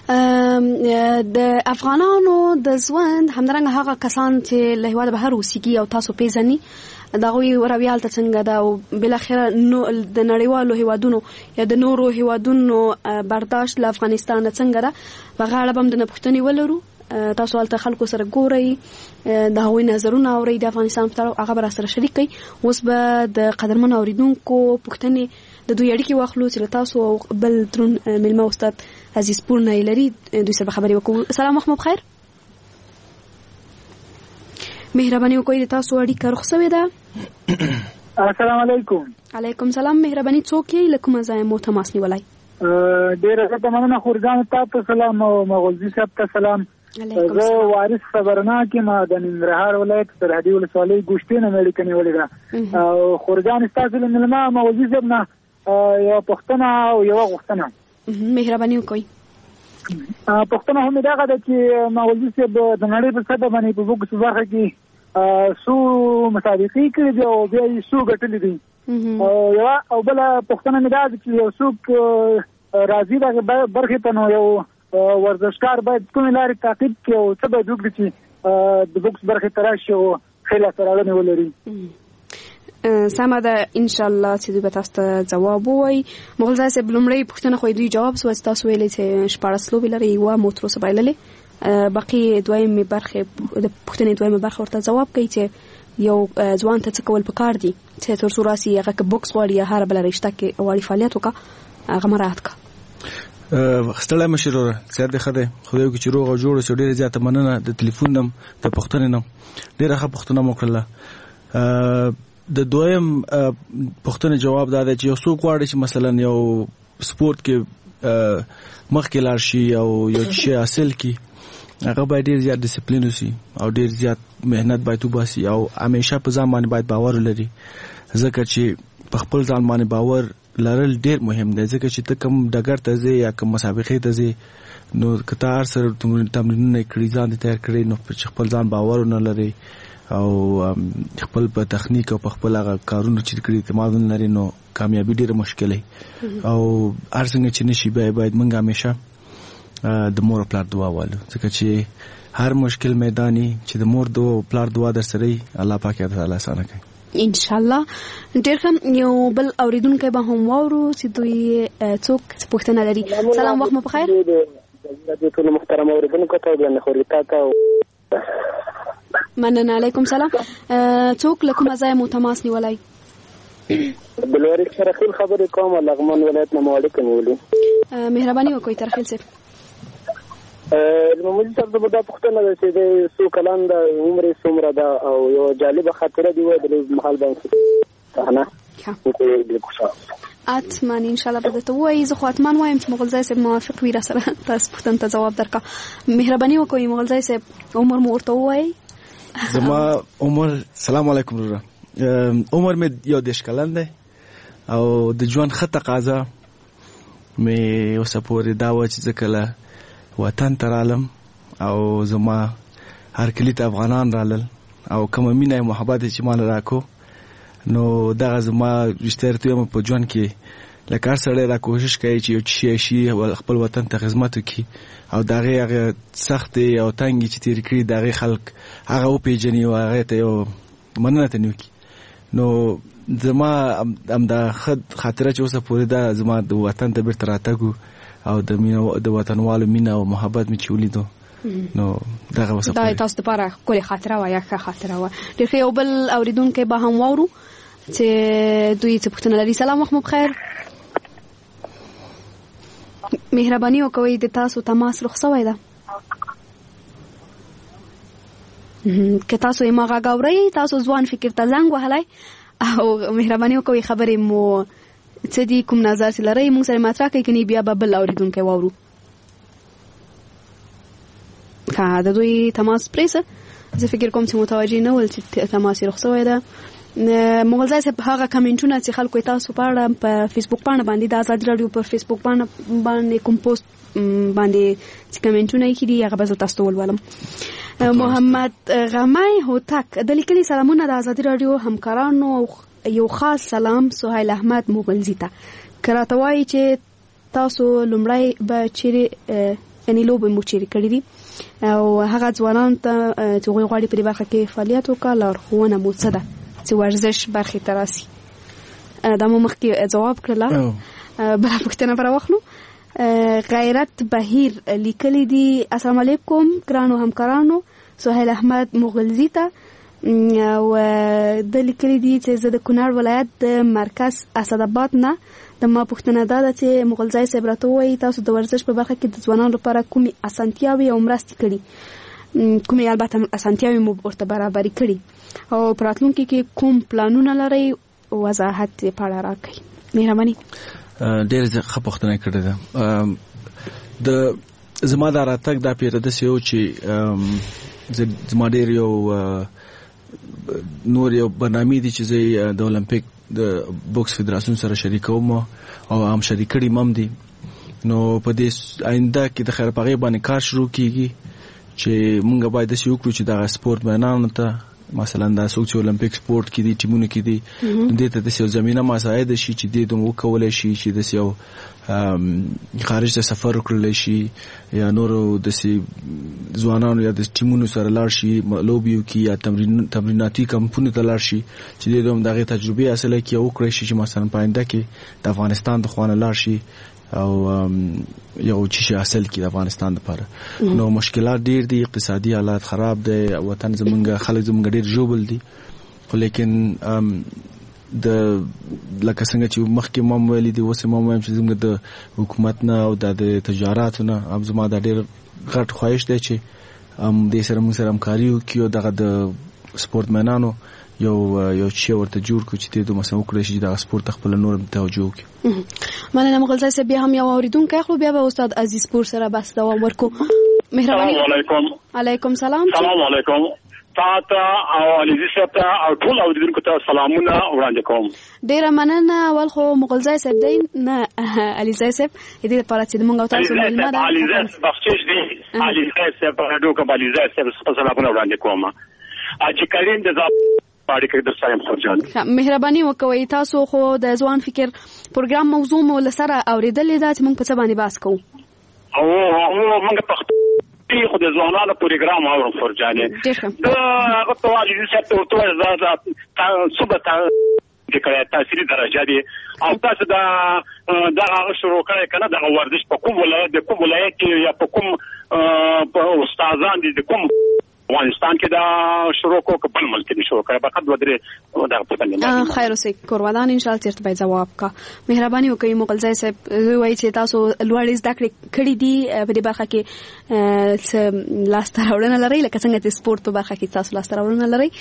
د افغانانو د ژوند همدارنګه هغه کسان چې له هیواده بهر اوسېږي او تاسو پیژنئ د هغوی رویه هلته څنګه ده او بالاخره د نړیوالو هیوادونو یا د نورو هیوادونو برداشت له افغانستان څنګه ده په هغه اړه به هم د پوښتنې ولرو. تاسو هلته خلکو سره ګورئ د هغوی نظرونه اورئ د افغانستان په اړه هغه به راسره شریک کړئ. اوس به د قدرمنو اورېدونکو پوښتنې د دوی اړیکې واخلو چې له تاسو او بل درون میلمه استاد عزیز پور نه لري دوی سره خبرې وکړو. سلام وخت مو بخیر. مهرباني وکړئ تاسو اړیکه رخصوي ده. السلام علیکم. علیکم سلام. مهرباني څوک یې له کومه ځایه مو تماس نیولی؟ ډېره ښه مننه. خورجان ته سلام او مغولزي صاحب ته سلام. زه وارث صبرناک یم د ننګرهار ولایت سرحدي ولسوالۍ ګوشتې نه مې اړیکه نیولې ده. او خورجان ستاسو له مېلمه مغولزي صاحب نه یوه پوښتنه او یوه غوښتنه. مهرباني وکړئ. پوښتنه هم دغه ده چې مغولزي صاحب د نړۍ په سطحه باندې په بوکس برخه کې څو مسابقې کړې دي او بیا یې څو ګټلې دي. یوه او بله پوښتنه مې دا ده چې یو څوک راځي دغه برخې ته نو یو ورزشکار باید کومې لارې تعقیب کړي او څه باید وکړي چې د بوکس برخې ته راشي او ښې لاسته راوړنې ولري. سمه ده انشاءالله چې دوی به تاسو ته ځواب ووایي. مغلزی صاحب لومړۍ پوښتنه خو دوی جواب سوه چې تاسو ویلې چې 14 لوبې لري یوه مو تر اوسه بایللې. باقي دویمې برخې د پوښتنې دویمه برخه ورته ځواب کوي چې یو ځوان ته څه کول پکار دي چې تر څو راسي هغه که بوکس غواړي یا هره بله رشته کې غواړي فعالیت وکړه هغه مراعات کړه. ستړی مشر وروره صحت دې ښه دی خدای وکړي چې روغ او جوړ اوسې. ډېره زیاته مننه د تلیفون نه د پوښتنې نه ډېره ښه پوښتنه مو کړله. د دویم پوښتنې جواب دا دی چې یو څوک غواړي چې مثلا یو سپورت کې مخکې لاړ شي او یو شی حاصل کړي هغه باید ډېر زیات ډیسپلین وسي او ډېر زیات مهنت باید وباسي او همیشه په ځان باندې باید باور ولري ځکه چې په خپل ځان باندې باور لرل ډېر مهم دی ځکه چې ته کوم ډګر ته ځې یا کوم مسابقې ته ځې نو که ته هر سره تمرینونه کړي ځان دې تیار کړي نو چې خپل ځان باور ونه لري او خپل په تخنیک او په خپل هغه کارونه چې کړي اعتماد نه لري نو کامیابی ډېره مشکله او هر څنګه چې نشي باید موږ همیشه د مور پلار دعا والو ځکه چې هر مشکل میداني چې د مور دعا او پلار دعا در سره الله پاک یې تعالی اسانه کوي ان شاء الله. ډېر ښه. یو بل اوریدونکی به هم واورو چې دوی څوک پوښتنه لري. سلام وخت مو بخیر. د ټول محترم اوریدونکو ته د خوريتا ته مننه. علیکم سلام. څوک له کومه ځایه مو تماس نیولی؟ بلواري ترخیل خبرې کوم لغمان ولایت نه مو اړیکه نیولې. مهرباني وکړئ ترخیل صاحب. مولوي صاحب دا پوښتنه ده چې د څو کلن د عمر څومره ده او یو جالبه خاطره دی وایي د محل باندې صحنه اتمن ان شاء الله به ته وایي. زه خو اتمن وایم چې مغلزی صاحب موافق وي را سره تاسو پوښتنه ته جواب درکړه. مهرباني وکړئ مغلزی صاحب عمر مو ورته ووایي. زما عمر سلام علیکم وروره عمر مې یو 10 کلن دی او د ژوند ښه تقاضا مې اوسه پورې دا وه چې زه کله وطن ته رالم او زما هر کلي ته افغانان رالل او کومه مینه محبت چې مال راکو نو دغه زما رښتیا ته په ژوند کې لکه هر سړی را کوشش کوي چې یو شي خپل وطن ته خدمت وکړي او دغه هغه سخت او تنګ چې تیر کړی دغه خلک هغه وپیژني او هغه ته یو مننه ته نیوکي نو زما هم دا خاطره چې اوسه پورې دا زما د وطن ته بیرته راتګو او د مینه د وطنوالو مینه او محبت مې چې ولیدو نو دغه وسه دا تاسو لپاره کله خاطره وای ښه خاطره وای. ډېر یو بل اوریدونکو به هم وورو چې دوی څه پوښتنه لري. سلام وخت مو بخیر. مهرباني وکړئ د تاسو تماس رخصوي ده که تاسو یې ما غاوري تاسو ځوان فکر ته زنګ وهلای او مهرباني وکړئ خبرې مو څه دي کوم نظر لري موږ سره مطرح کوي کني بیا به بل اوریدونکو وورو. که د دوی تماس پریسه زه فکر کوم چې متوجه نه ول چې تماس رخصوي ده. مغلزی صاحب هغه کمنټونه چې خلکو تاسو په فیسبوک باندې باندې د آزاد رادیو په فیسبوک باندې کوم پوسټ باندې چې کمنټونه یې کړي هغه به تاسو ولولم. محمد غمای هوتک د لیکلي سلامونه د آزاد رادیو همکارانو یو خاص سلام سهیل احمد مغلزی ته کراته وایي چې تاسو لومړی به چیرې یعنی لوبې مو چیرې کړې دي او هغه ځوانان ته چې غواړي په دې برخه کې فعالیت وکړي لارښوونه مو څه ده چې ورزش برخې ته راسي؟ دا مو مخکې جواب کړله. بله پوښتنه به راواخلو. غیرت بهیر لیکلی دي السلام علیکم ګرانو همکارانو سهیل احمد مغلزی ته او د لیکلی دي چې زه د کونړ ولایت د مرکز اسداباد نه د ما پوښتنه ده چې مغلزی صاحب راته وایي تاسو د ورزش په برخه کې د ځوانانو لپاره کومې اسانتیاوې او مرستې کړي، کومې البته اسانتیاوې مو ورته برابرې کړي او په راتلونکي کې کوم پلانونه لرئ وضاحت یې په اړه راکړئ. مهرباني. ډېر ښه پوښتنه کړې ده. د زما د راتګ دا پیره داسې و چې زما ډېر یو نور یو برنامې دي چې زه د اولمپیک د بوکس فدراسیون سره شریکوم او هم شریک کړي مم دي. نو په دې آینده کې د خیر په هغې باندې کار شروع کیږي چې مونږ باید داسې وکړو چې دغه سپورت مینانو ته مثلا دا څوک چې اولمپیک سپورت کې دي ټیمونه کې دي دې ته داسې یو زمینه مساعده شي چې دې دوم وکولی شي چې داسې یو خارج ته سفر وکړلی شي یا نورو داسې ځوانانو یا د ټیمونو سره لاړ شي لوبې وکړي یا تمریناتي کمپونو ته لاړ شي چې دې دوم د هغې تجربې حاصله کړي او وکړی شي چې مثلا په آینده کې د افغانستان د خوا نه لاړ شي او یو چیز حاصل کی د افغانستان لپاره. نو مشکلات ډیر دي، اقتصادي حالات خراب دي، وطن زمونږ خلک زمونږ ډیر جوبل دي، خو لیکن د لکه څنګه چې مخکې ما ویلي دي اوس ما وایم چې زمونږ د حکومت نه او د تجارت نه هم زما دا ډیر غټ خواهش دی چې دې سره موږ سره همکاري وکړو او دغه د سپورت مینانو یو شی ورته جوړ کړو چې دې دوه مثلا وکړي چې د سپورت خپل نور توجه وکړي. مننه مغلزی صاحب. بیا هم یو اوریدونکی اخلو بیا به استاد عزیز پور سره بس دوام ورکو. مهرباني. السلام علیکم. علیکم سلام. السلام علیکم. تاسو او علیزی صاحب ته او ټول اوریدونکو ته سلامونه وړاندې کوم. ډیره مننه. اول خو مغلزی صاحب دی نه علیزی صاحب دې لپاره چې موږ تاسو معلومات علیزی بخشش دی علیزی صاحب په اډو کې علیزی صاحب سلامونه وړاندې کوم. اجي کریم د پاړې کې د سايم خرجان. مهرباني وکوي. تاسو خو د ځوان فکر پروګرام موضوع مو لسره اوریدلې ده چې موږ په څه باندې بحث کوو. او موږ په خو د ځوانانو پروګرام اورو فرجانې دا هغه په والی چې ته صبح د تاثیري درجه دي او تاسو دا هغه شروع کړی کنه د ورزش په کوم ولایت یا په کوم استادان دي د کوم افغانستان کې دا شروع کو کبل ملک کې شروع کړه فقط ودرې دا پوښتنه خیر اوسې کورودان ان شاء الله چیرته به جواب کا. مهرباني وکړئ مغلزی صاحب وایي چې تاسو لوړ زده کړې کړې دي په دې برخه کې لاسته راوړنه لرئ لکه څنګه چې سپورت په برخه کې تاسو لاسته راوړنه لرئ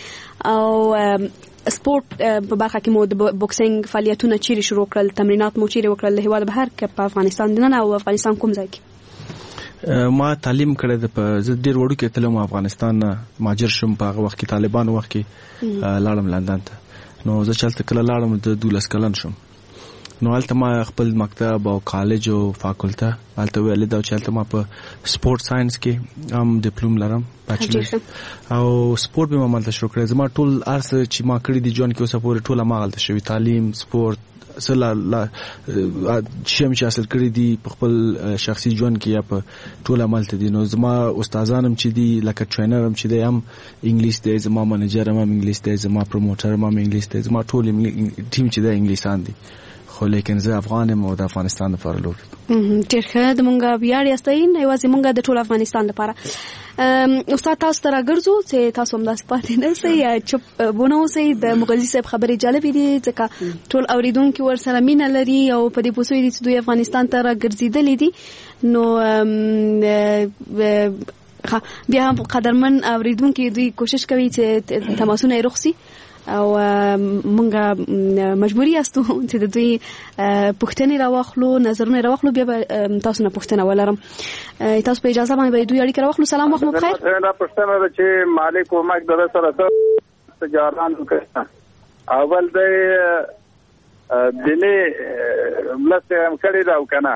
او سپورت په برخه کې مو د بوکسینګ فعالیتونه چیرې شروع کړل، تمرینات مو چیرې وکړل هیواد بهر کې په افغانستان نه او افغانستان کوم ځای کې؟ ما تعلیم کړی د په زه ډیر وړو کې تلم افغانستان نه ماجر شم په هغه وخت کې طالبان وخت کې لاړم لندن ته. نو زه چلته کله لاړم د 12 کلن شم. نو هلته ما خپل مکتب او کالج او فاکولته هلته ویل دا چې هلته ما په سپورت ساينس کې هم ډیپلوم لرم بیچلر او سپورت به ما ملته شروع کړی. زما ټول ارس چې ما کړی دي جون کې اوسه پورې ټول ما غلطه شوی تعلیم سپورت سلا شم چې حاصل کړی دي په خپل شخصي ژوند کې یا په ټول عمل ته دي. نو زما استادانم چې دي لکه ټرینرم چې دی هم انګلیش دی، زما منیجر هم انګلیش دی، زما پروموټر هم انګلیش دی، زما ټول ټیم چې دی انګلیسان دي، خو لیکن زه افغان یم او د افغانستان لپاره لوبم. ډېر ښه. د مونږ ویاړ یاستئ نه یوازې مونږ د ټول افغانستان لپاره. استاد تاسو ته راګرځو چې تاسو هم داسې پاتې نه سئ یا چپ ونه اوسئ. د مغلزي صاحب خبرې جالبې دي ځکه ټول اوریدونکي ورسره مینه لري او په دې پوه شوي دي چې دوی افغانستان ته راګرځېدلي دي. نو بیا هم قدرمن اوریدونکي دوی کوشش کوي چې تماسونه یې رخ سي او مونږه مجبوری یاستو چې د دوی پوښتنې راواخلو، نظرونه راواخلو. بیا به تاسو نه پوښتنه ولرم. تاسو په اجازه باندې به دوی اړیکه راواخلو. سلام وخت مو بخیر. دا پوښتنه ده چې مالک او مک د سره تجاران وکړه اول د دلی ملته هم کړی دا وکنه.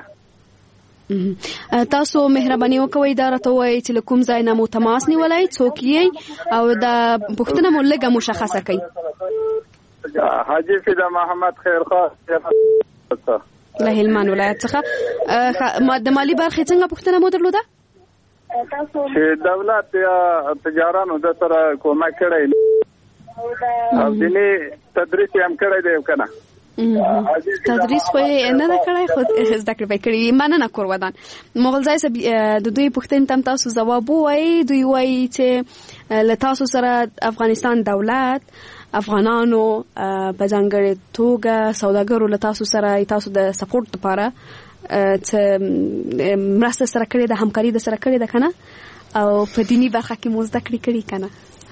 تاسو مهرباني وکوي دا راته وایي چې کوم ځای نه مو تماس نیولای څوک یې او دا پوښتنه مو لږه مشخصه کړئ. حاجی فدا محمد خیرخواه له هلمند ولایت څخه د مالی برخې څنګه پوښتنه مو درلوده چې دولت یا تجارانو د سره کومک کړی او دیني تدریس هم کړی دی کنه تدریس خو نه دا کړی خو زده کړې به کړی مننه کور ودان مغلزای صاحب د دوی پوښتنې تم تاسو ځواب وایي دوی وایي چې له تاسو سره افغانستان دولت افغانانو په ځانګړې توګه سوداګرو له تاسو سره تاسو د سپورټ لپاره چې مرسته سره کړې ده همکاري د سره کړې ده کنه او په دینی برخه کې مو زده کړې کنه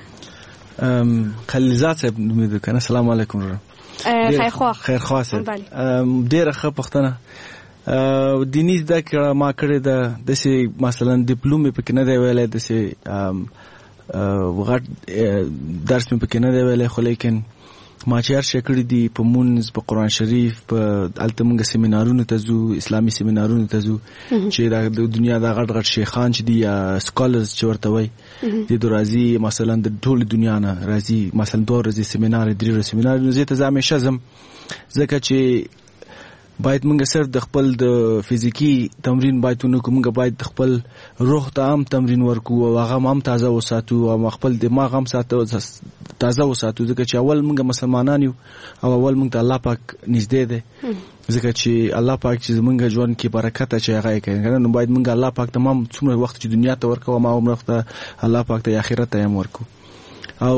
خلیلزاد صاحب نومېده کنه السلام علیکم خیرخواه صاحب ډېره ښه پوښتنه دیني زده کړه ما کړې ده داسې مثلا ډیپلوم مې پکې نه دی ویلی داسې غټ درس مې پکې نه دی ویلی خو لیکن ما چې هر شی کړي دي په مونځ په قرآن شریف په هلته موږ سیمینارونو ته ځو اسلامي سیمینارونو ته ځو چې د دنیا دا غټ غټ شیخان چې دي یا سکالرز چې ورته وایي دې د راځي مثلا د ټولې دنیا نه راځي مثلا 2 ورځې سیمینار 3 ورځې سیمینار نو زه ته زه همیشه ځم ځکه چې باید موږ صرف د خپل د فزیکی تمرین باید ونکو موږ باید د خپل روح ته هم تمرین ورکو او هغه هم تازه وساتو او خپل دماغ هم تازه وساتو ځکه چې اول موږ مسلمانان یو او اول موږ ته الله پاک نږدې دی ځکه چې الله پاک چې موږ ژوند کې برکت چې هغه کوي نو باید موږ الله پاک تمام څومره وخت چې دنیا ته ورکو ما عمر ته الله پاک ته آخرت ته هم ورکو او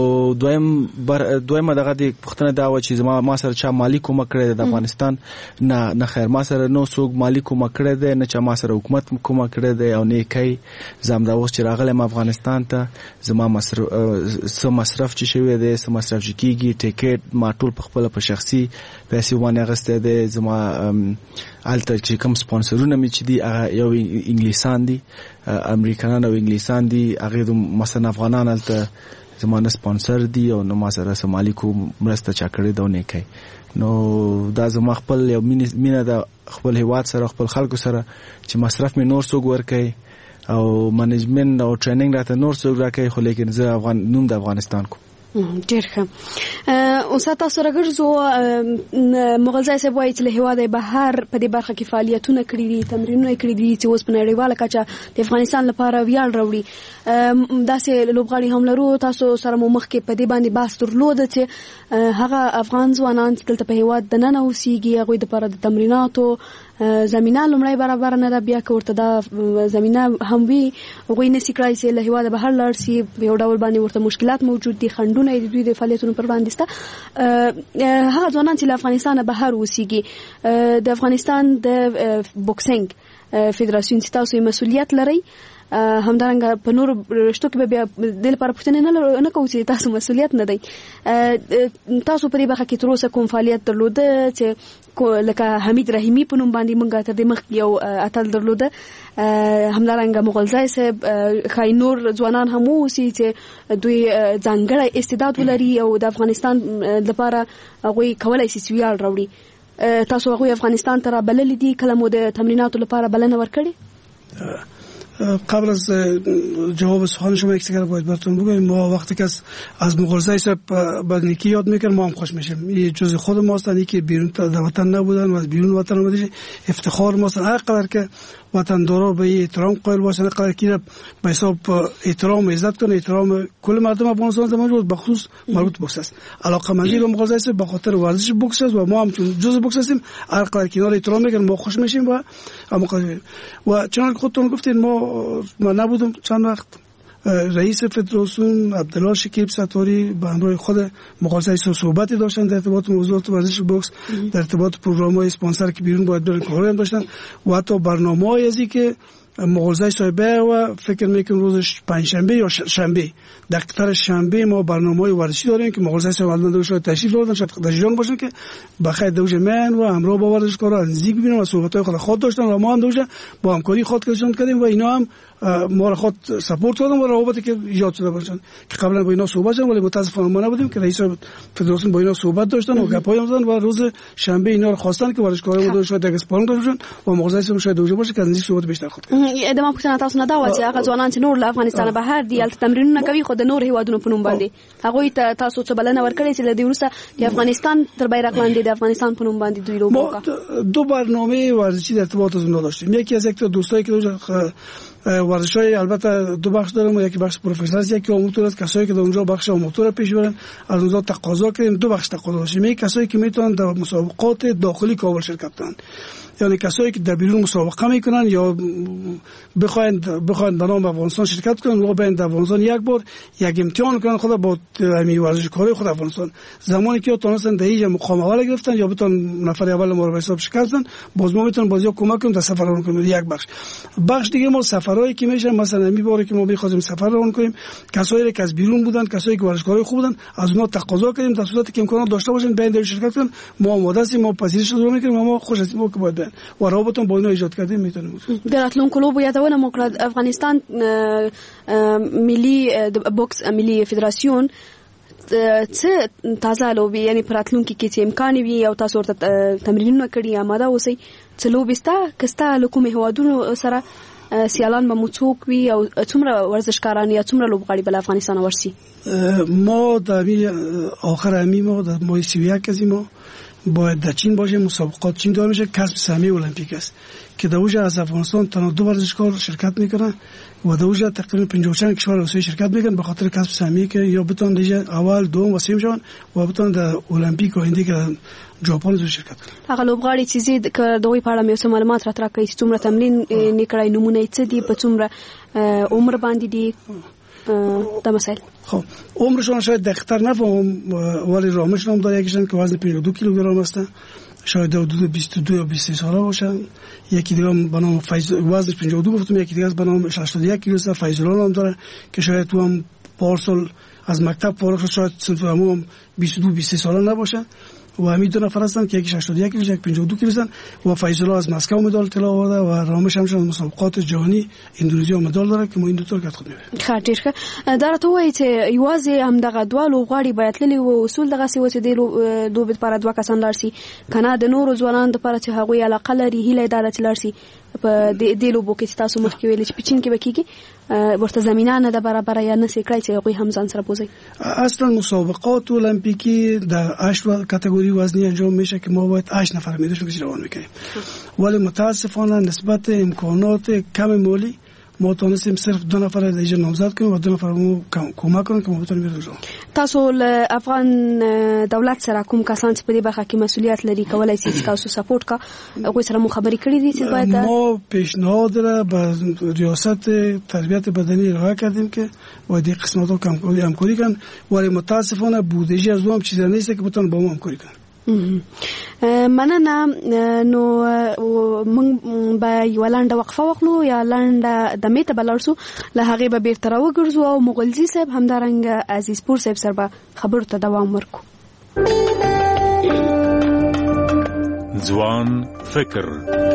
دویمه دغه د پښتنه دا و چې ما سره چا مالی کومک کړی د افغانستان نه خیر ما سره نو څوک مالی کومک کړی دی نه چا ما سره حکومت کومک کړی دی او نه کوي زم دا اوس چې راغلم افغانستان ته زما مصرف چې شوی دی سم مصرف چې کیږي ټیکټ ما ټول په خپل په شخصي پیسې باندې اغسته دی زما الته چې کوم سپانسرونه می چې دی یو انګلیسان دي امریکایان او انګلیسان دي هغه مثلا افغانان الته زمانه سپانسر دی او نو ما سره سومالي کو مرسته چا کړی دا نه کوي نو دا زما خپل یو مینه د خپل هیواد سره خپل خلکو سره چې مصرف می نور څوک ورکوي او منیجمنت او ټریننګ راته نور څوک راکوي خو لیکن زه نوم د افغانستان کو ډېر ښه اوس تاسو راګرځو مغلزای صاحب وایي چې له هیواده بهر په دې برخه کې فعالیتونه کړي دي تمرینونه کړي دي چې اوس په نړیواله کچه د افغانستان لپاره ویاړ راوړي داسې لوبغاړي هم لرو تاسو سره مو مخکې په دې باندې بحث درلوده چې هغه افغان ځوانان چې دلته په هیواد دننه اوسېږي هغوی دپاره د تمریناتو زمینه لومړی برابر نه ده بیا که ورته دا زمینه هم وي هغوی نسي کړای چې له هیواده بهر لاړ شي په یو ډول باندې ورته مشکلات موجود دي خنډونه یې د دوی د فعالیتونو پر وړاندې شته هغه ځوانان چې له افغانستانه بهر اوسېږي د افغانستان د بوکسینګ فدراسیون چې تاسو یې مسؤلیت لرئ همدارنګه په نور رشتو کې بیا د لپاره پوښتنه نه کوو چې تاسو مسؤلیت نه دی تاسو په دې برخه کې تر اوسه کوم فعالیت درلوده چې لکه حمید رحیمي په نوم باندې موږ تر دې مخکې یو اتل درلوده همدارنګه مغلزای صاحب ښایي نور ځوانان هم اوسي چې دوی ځانګړی استعداد ولري او د افغانستان لپاره هغوی کولی شي چې ویاړ راوړي تاسو هغوی افغانستان ته رابللي دي کله مو د تمریناتو لپاره بلنه ورکړې قبل از جواب سوال شما یک سکر باید براتون بگویم ما وقتی که از مغلزای صاحب بدنیکی یاد میکنم ما هم خوش میشیم یه جز خود ماستن که بیرون در وطن نبودن و از بیرون وطن آمدن افتخار ماستن هر قدر که وطندارا به احترام قائل باشن هر قدر که به حساب احترام عزت کنه احترام کل مردم افغانستان زمان به خصوص مربوط بوکس است علاقه‌مندی به مغلزای صاحب به خاطر ورزش بوکس است و ما هم چون جزء بوکس هستیم هر قدر که اینا رو احترام میکنیم ما خوش میشیم و چون خودتون گفتین ما نبودم چند وقت رئیس فدراسیون عبدالله شکیب ستاری به همراه خود مغلزای صحبتی داشتن در ارتباط موضوعات ورزش بوکس در ارتباط پروگرام‌های اسپانسر که بیرون باید برن کارایی هم داشتن و حتی برنامه‌ای ازی که مغلزای صاحبه و فکر میکنم روز پنجشنبه یا شنبه دقیقاً شنبه ما برنامه‌های ورزشی داریم که مغلزای صاحب الان شاید تشریف دارن شاید داشتن باشن که بخیر دوجه من و همراه با ورزشکارا نزدیک ببینیم و صحبت‌های خود داشتن و ما هم دوجه با همکاری خود کردیم و اینا هم ما را خود سپورت کردن و روابطی که ایجاد شده باشن که قبلا با اینا صحبت کردیم ولی متاسفانه ما نبودیم که رئیس فدراسیون با اینا صحبت داشتن و گپایی هم زدن و روز شنبه اینا رو خواستن که ورزشکارا شاید یک اسپانسر داشتن و مغلزای صاحب شاید دوجه باشه که از نزدیک صحبت بیشتر خود کنیم د ما پوښتنه تاسو نه دا و چې هغه ځوانان چې نور له افغانستان بهر دي هلته تمرینونه کوي خو د نور هیوادونو په نوم باندې هغوی ته تاسو څه بلنه ورکړئ چې له دې وروسته د افغانستان تر بیرغ لاندې د افغانستان په نوم باندې دوی لوبه وکړي؟ دو برنامه ورزشی در ارتباط از اونها داشتیم. یکی از یک تا دوستایی که ورزش‌های البته دو بخش دارم، یکی بخش پروفسور است یکی آموزتور است. کسایی که در اونجا بخش آموزتور پیش برن از اونجا تقاضا کردیم دو بخش تقاضا داشتیم. یک کسایی که میتونن در مسابقات داخلی کابل شرکت کنن، یعنی کسایی که در بیرون مسابقه میکنن یا بخواین به نام افغانستان شرکت کنن و باید در افغانستان یک بار یک امتحان کنن خود با همین ورزشکارای خود افغانستان. زمانی که تونستن در اینجا مقام اول گرفتن یا بتون نفر اول ما رو به حساب شرکت کنن، باز ما میتونیم بازی کمک کنیم در سفر ران کنیم. یک بخش دیگه ما سفرهایی که میشه مثلا میباره که ما بخوایم سفر ران کنیم، کسایی که از بیرون بودن، کسایی که ورزشکارای خوب بودن، از اونها تقاضا کردیم در صورتی که امکانات داشته باشن بیان در شرکت کنن. ما آماده هستیم، ما پذیرش رو میکنیم، ما خوش هستیم که باید و رابطه با اینا ایجاد کردیم میتونیم. در راتلونکو لوبو یادونه مو کړه افغانستان ملي بوکس ملي فدراسیون څه تازه لوبي یعنی پراتلونکو کې چې امکان وي او تاسو ورته تمرینونه کړی آماده اوسئ چې لوبستا کستا لکوم هوادونو سره سیالان به موڅوک وي او څومره ورزشکاران یا څومره لوبغاړي بل افغانستان ورسي؟ ما در آخر امی ما در ماه 31 از ما باید در چین باشه. مسابقات چین داره میشه، کسب سهمیه المپیک است که در اونجا از افغانستان تنها 2 ورزشکار شرکت میکنن و در اونجا تقریبا 50 کشور روسیه شرکت میکنن به خاطر کسب سهمیه که یا بتونن دیگه اول دوم و سوم شون و بتونن در المپیک و هندی که ژاپن زو شرکت کنن. هغه لوبغاړي چې زید که دوی په اړه مې څه معلومات راکړئ چې څومره تمرین نکړای نمونه څه دي په څومره عمر باندې دي دا مسائل؟ خب عمرشون شاید دقیق‌تر نفهم ولی رامش نام داره، یکیشون که وزن 52 کیلوگرم هستن، شاید حدود 22 یا 23 ساله باشن. یکی دیگه به نام وزن 52 گفتم، یکی دیگه به نام 81 کیلو است، فیض‌الله نام داره که شاید تو هم پارسال از مکتب فارغ شد، شاید صنف هم 22 23 ساله نباشن و همین دو نفر هستن که یکی 81 کیلو یک 52 کیلو هستن و فیض‌الله از مسکو مدال طلا آورده و رامش هم از مسابقات جهانی اندونزیا مدال داره که ما این دو تا کټ خود میبریم. ښه ډیر ښه. دا ته وایي چې یوازې همدغه دوه لوبغاړي باید تللي و اصول دغه سی و چې د لوبې لپاره دوه کسان لاړ شي کنه د نورو ځوانانو لپاره چې هغوی علاقه لري هیله دا ده چې لاړ شي په دې لوبو کې چې تاسو مخکې ویلي چې په چین کې به کېږي ورته زمینه نه ده برابره یا نه سې کړی چې هغوی هم ځان سره بوځي؟ اصلا مسابقات المپیکی در 8 کاتگوری وزنی انجام میشه که ما باید 8 نفر میداشیم که روان میکنیم، ولی متاسفانه نسبت امکانات کم مالی ما تونستیم صرف 2 نفر دیگه نامزد کنیم و 2 نفر مو کمک کنیم که ما بتونیم بریم. تاسو له افغان دولت سره کوم کسان چې په دې برخه کې مسؤلیت لري کولای شي چې تاسو سپورټ کا هغه سره مو خبرې کړې دي چې باید ما پیشنهاد را به ریاست تربیت بدنی ارائه کردیم که باید این قسمت رو همکاری کنن، ولی متاسفانه بودجه از اون چیزا نیست که بتونن با ما همکاری کنن. مننه. نو موږ به یو لنډه وقفه واخلو یا لنډه دمې ته به لاړ شو، له هغې به بیرته راوګرځو او مغلزي صاحب همدارنګه عزیز پور صاحب سره به خبرو ته دوام ورکړو. ځوان فکر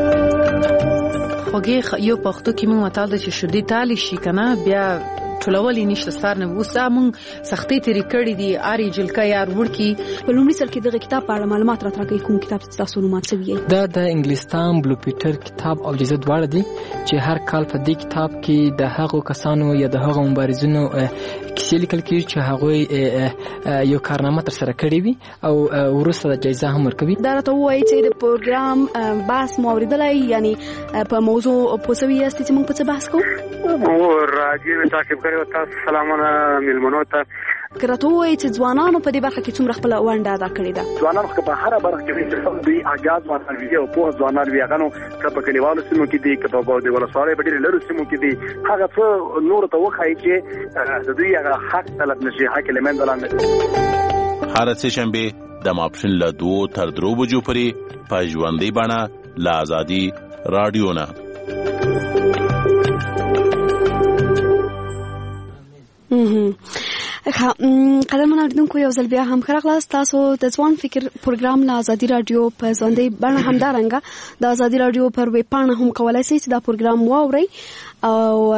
خوږې یو پښتو کې موږ متال د چې شدي تالی شي کنه بیا ټولولې نشته ستار نه وسه مونږ سختي تری کړې دي اری جلکا یار ورکی په لومړي سر کې دغه کتاب په اړه معلومات راکړئ. کوم کتاب تاسو نو ماڅوي؟ دا د انګلستان بلو پیټر کتاب او جزء دواړه دي چې هر کال په دې کتاب کې د هغو کسانو یا د هغو مبارزینو کیسې لیکل کېږي چې هغه یو کارنامه تر سره کړې وي او ورسته د جایزه هم ورکوي. دا راته وایي چې د پروګرام بحث مو اوریدلای یعنی په موضوع پوسوي است چې موږ په څه بحث کوو؟ او راځي تعقیب کوي تاسو سلامونه ملمنو ته. کراته وایي چې ځوانانو په دې برخه کې څومره خپل ونډه ادا کړې ده. ځوانانو په هر برخه کې دوی اجازه ورکړي او په ځوانان وی هغه نو په کلیوالو سیمو کې دي کته په دې ولسوالۍ په ډېر لرو سیمو کې دي هغه څو نور ته وخایي چې د دوی هغه حق طلب نشي حق لمن دلانه. هر څه شنبه د ماپښین له 2 تر 3 بجو پورې په ژوندۍ بڼه له آزادي رادیو نه. قدرمن اوریدونکو یو ځل بیا هم خراغلاس تاسو د ځوان فکر پروګرام له ازادي رادیو په ځوندې باندې همدارنګه د ازادي رادیو پر ویب پاڼه هم کولای شئ چې دا پروګرام واورئ او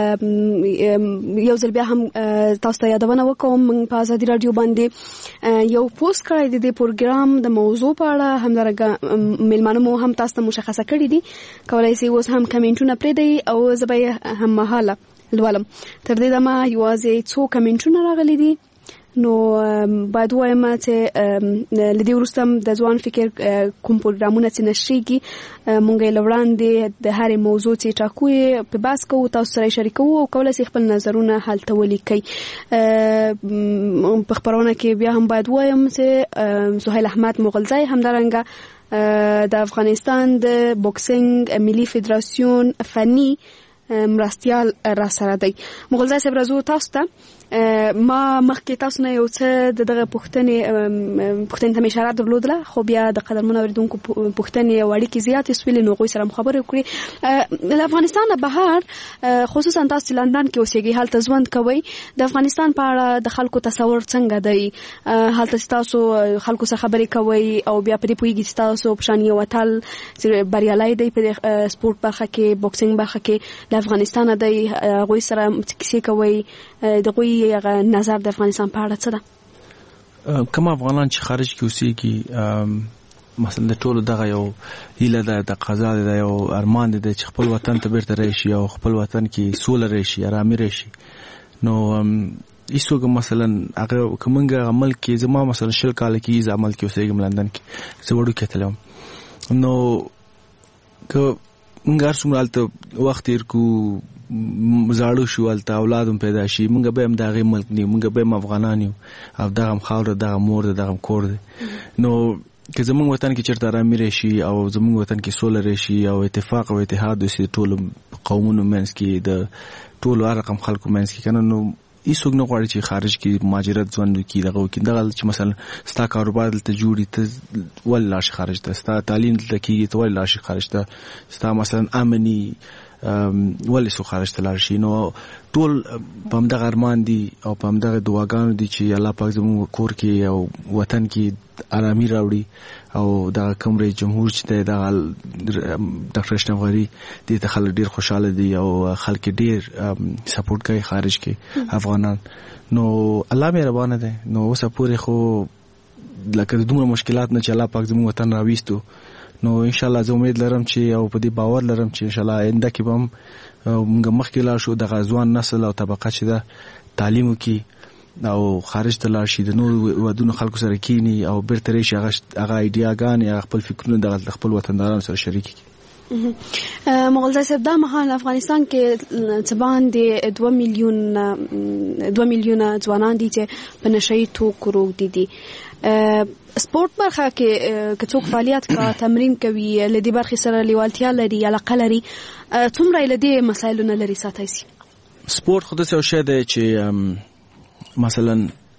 یو ځل بیا هم تاسو ته یادونه وکوم په ازادي رادیو باندې یو پوسټ کړی دی د پروګرام د موضوع په اړه همدارنګه میلمانه مو هم تاسو ته مشخصه کړی دي کولای شئ اوس هم کمنټونه پرېږدئ او زه به هم مهاله لولم تر دې دمه یوازې څو کمنټونه راغلي دي نو باید وایم چې لدی ورستم د ځوان فکر کوم پروګرامونه چې نشریږي مونږ یې لوړاندې د هرې موضوع چې ټاکو په بحث کوو تاسو سره شریکو او کولای شئ خپل نظرونه هلته ولیکئ په خپرونه کې بیا هم باید وایم چې سهیل احمد مغلزی همدارنګه د افغانستان د بوکسینګ ملي فدراسیون فني مرستيال را سره دی مغلزی صاحب راځو تاسو ته ما مخکې تاسو نه یو څه دغه پوښتنې ته اشاره درلودله خو بیا د قدرمن اوریدونکو پوښتنې او اړیکې زیاتې سوې نو غوي سره خبرې وکړي د افغانستان بهر خصوصا تاسو چې لندن کې اوسېږئ هلته ژوند کوئ د افغانستان په اړه د خلکو تصور څنګه دی هلته تاسو خلکو سره خبرې کوئ او بیا په دې پوهیږئ چې تاسو په شان یو اتل چې بریالی دی په سپورت برخه کې بوکسینګ برخه کې د افغانستان دی غوي سره کیسې کوئ د غوي نظر د افغانستان په اړه څه ده کوم افغانان چې خارج کې اوسېږي مثلا د ټولو دغه یو هیله ده د قضا ده یو ارمان ده چې خپل وطن ته بیرته راشي او خپل وطن کې سوله راشي آرامي راشي نو ایسوګه مثلا هغه کومنګ عمل کې زما مثلا شل کال کې عمل کې اوسېږم لندن کې زه وړو کې تلم نو که منګار سمالته وخت تیر کو زاړو شو الته اولادم پیدا شي مونږ به هم دغه ملک نه مونږ به هم افغانان یو او دغه خاور دغه مور دغه کور نو که زموږ وطن کې چیرته آرامي راشي او زموږ وطن کې سوله راشي او اتفاق او اتحاد وشي ټول قومونو منځ کې د ټول رقم خلکو منځ کې کنه نو هیڅوک نه غواړي چې خارج کې مهاجرت ژوند وکړي دغه کې دغه چې مثلا ستا کاروبار ته جوړي ته ول لاش خارج ته ستا تعلیم ته کېږي ته ول لاش خارج ته ستا مثلا امني ولې سو خارج ته لاړ شي نو ټول په همدغه ارمان دي او په همدغه دعاګانو دي چې الله پاک زموږ کور کې او وطن کې آرامي راوړي او د کوم رئیس جمهور چې د ډاکټر اشرف غنی د ته خلک ډیر خوشاله دي او خلک ډیر سپورټ کوي خارج کې افغانان نو الله مهربان دی نو اوس پورې خو لکه دومره مشکلات نه چې الله پاک زموږ وطن راويستو نو ان شاء الله زه امید لرم چې او په دې باور لرم چې ان شاء الله آینده کې به موږ مخکې لا شو د غزوان نسل او طبقه چې ده تعلیم کې او خارج ته لاړ شي د نور ودونو خلکو سره کینی او بیرته راشي هغه ایډیاګان یا خپل فکرونه د خپل وطندارانو سره شریک کړي مغلزی صاحب دا مهال افغانستان کې څبان دي 2 میلیونه ځوانان دي چې په نشئی توکو روږدي دي سپورت برخه کې څوک فعالیت کا تمرین کوي لدی برخه سره لیوالتیا لري علاقه لري څومره لدی مسایلو نه لري ساتي سي سپورت خو د څه شی دی چې مثلا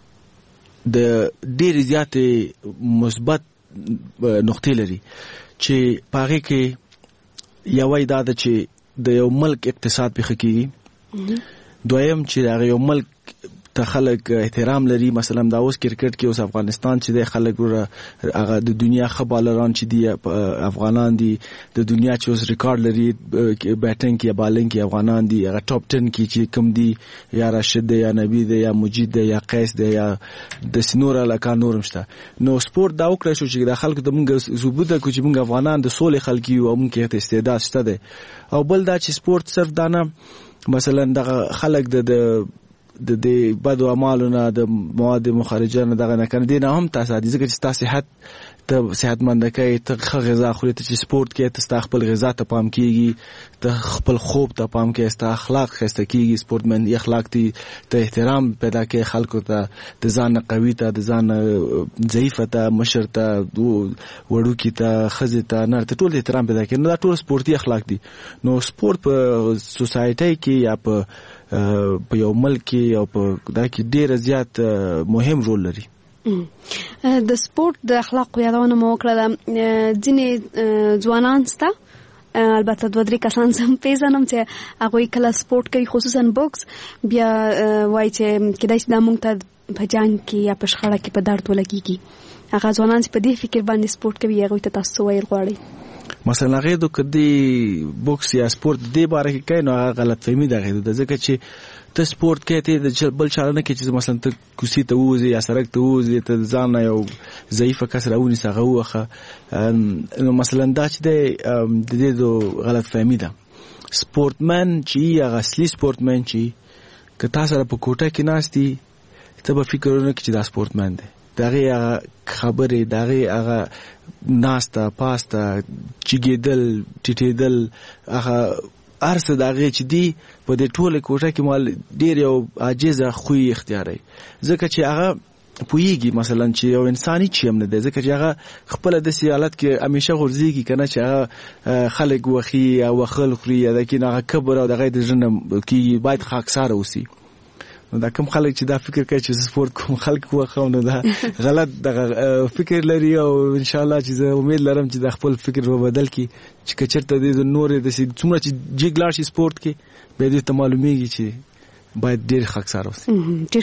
د ډیر زیات مثبت نقطې لري چې پاره کې یو وای دا چې د یو ملک اقتصاد په خکېږي دویم چې هغه یو ملک ته خلک احترام لري مثلا دا اوس کرکټ کې اوس افغانستان چې د خلک هغه د دنیا خبالران چې دی افغانان دي د دنیا چې اوس ریکارډ لري بیټینګ کې بالینګ کې افغانان دي هغه ټاپ 10 کې چې کم دي یا راشد دی یا نبی دی یا مجید دی یا قیس دی یا د سنور علاقه نورم شته نو سپورت دا وکړای شو چې د خلکو د موږ ثبوت ده چې موږ افغانان د سولې خلک یو او موږ استعداد شته دی او بل دا چې سپورت صرف دانه مثلا د خلک د بدو اعمالونه د مواد مخرجه نه دغه نه کنه دینه هم تاسو د ذکر چې صحت ته صحتمند کوي ته غذا خوري ته چې سپورت کې ته خپل غذا ته پام کیږي ته خپل خوب ته پام کوي ته اخلاق خسته کیږي سپورتمن اخلاق ته احترام پیدا کوي خلکو ته د ځان قوي ته د ځان ضعیف ته مشر ته وړو کی ته خزه ته نه ته ټول احترام پیدا کوي نو دا ټول سپورتي اخلاق دي نو سپورت په سوسایټي کې یا په یو ملک کې او په دا کې ډیر زیات مهم رول لري د سپورت د اخلاق یادونه مو کړل ځینې ځوانان ستا البته دوه درې کسان سم پیژنم چې هغه کله سپورت کوي خصوصا بوکس بیا وایي چې کله چې د موږ ته په جنگ کې یا په شخړه کې په درد ولګيږي هغه ځوانان چې په دې فکر باندې سپورت کوي هغه ته تاسو ویل غواړي مثلا هغه د کدي بوکس یا سپورت دې باره کې کین او غلط فهمي ده د ځکه چې ته سپورت کې ته د بل چارنه کې چې مثلا ته کوسي ته وځي یا سرک ته وځي ته ځان یو ضعیفه کس راونی څنګه وخه نو مثلا دا چې د دې غلط فهمي ده سپورتمن چې هغه اصلي سپورتمن چې که تاسو سره په کوټه کې ناشتي ته به فکر ونه کړئ چې دا سپورتمن دی دغه خبرې دغه هغه ناستا پاستا چګیدل ټټیدل هغه ارسه دغه چې دی په دې ټوله کوټه کې مال ډیر یو عاجزه خوې اختیاري ځکه چې هغه پویږي مثلا چې یو انساني چیم نه دی ځکه چې هغه خپل د سیالت کې همیشه غورځيږي کنه چې هغه خلک وخی او خلک خوري دا کې هغه کبر او دغه د جن کې باید خاکسار اوسي نو دا کوم خلک چې دا فکر کوي چې سپورت کوم خلک وخو نو دا غلط دغه فکر لري او ان شاء الله چې زه امید لرم چې د خپل فکر په بدل کې چې کچرته د نور د څومره چې جګلار شي سپورت کې به دې ته معلومیږي چې باید ډیر خاکسار اوسئ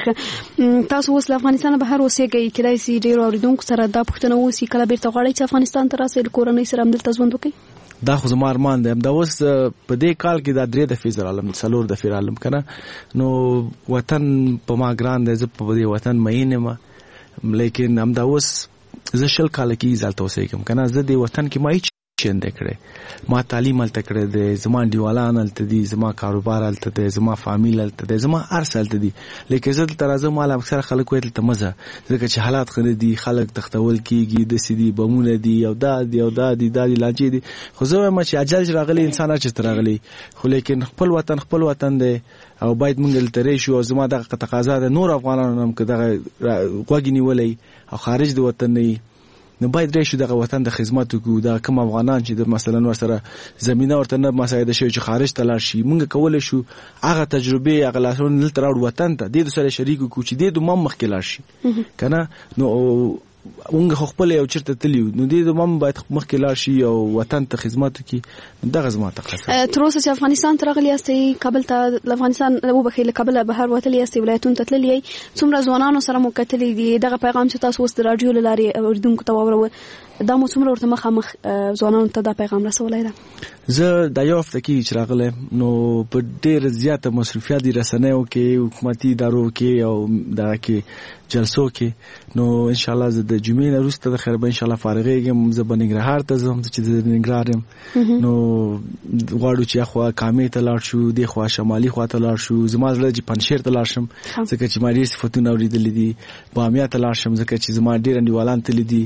ټیک تاسو اوس افغانستان بهر اوسېږئ کله چې ډیر اوریدونکو سره دا پوښتنه وسی کله بیرته غواړئ چې افغانستان ته راسئ کورنۍ سره هم دلته ژوند وکړئ دا خو زما ارمان دی دا اوس په دې کال کې دا 3 د فیزر عالم 4 د فیر عالم کنه نو وطن په ما ګران دی زه په دې وطن مینه ما لیکن هم دا اوس زه شل کال کې ځالته اوسېږم کنه زه دې وطن کې ما چند کړې ما تعلیم الته کړې د زما دیوالان الته دي زما کاروبار الته دي زما فامیل الته دي زما ارسل ته دي لیکن زه تر ازه مال اکثر خلک وایي ته مزه ځکه چې حالات خنه دي خلک تختول کیږي د سيدي بمونه دي او دا لانجې دي خو زه ما چې اجل راغلي انسان چې راغلي خو لیکن خپل وطن دی او باید مونږ ترې شو او زما دغه تقاضا ده نور افغانانو هم کداغه غوګنی ولې او خارج د وطن نه نو باید ریشو دغه وطن د خدمت کو دا کوم افغانان چې مثلا ورسره زمينه ورته نه مساعده شي چې خارج ته لاړ شي مونږ کولای شو هغه تجربه هغه لاسون تر وطن ته د سره شریک کو چې د دوم مخکې لاړ شي کنه نو مونږ خپل یو چرته تلیو نو د دوم باید مخکې لاړ شي او وطن ته خدمت کوي دغه زما تقاضا تر اوسه چې افغانستان ته راغلی یاستئ کابل ته افغانستان او بخیل کابل بهر وتلی یاستئ ولایتونو ته تللی څومره ځوانانو سره مو کتلی دي دغه پیغام چې تاسو اوس د رادیو لارې اوریدونکو ته واورو دا مو څومره ورته مخامخ ځوانانو ته دا پیغام رسولای دا زه د یو هفته کې چې راغلم نو په ډېر زیاته مصرفیات دي رسنیو کې حکومتي ادارو کې او دا کې جلسو کې نو ان شاء الله زه د جمعې نه وروسته د خیر به ان شاء الله فارغېږم زه به ننګرهار ته ځم چې د ننګرهار یم نو غواړو چې اخوا کامې ته لاړ شو د خوا شمالي خوا ته لاړ شو زما زړه چې پنځشیر ته لاړ شم ځکه چې ما ډېر صفتونه اورېدلي دي بامیه ته لاړ شم ځکه چې زما ډېر انډیوالان تللي دي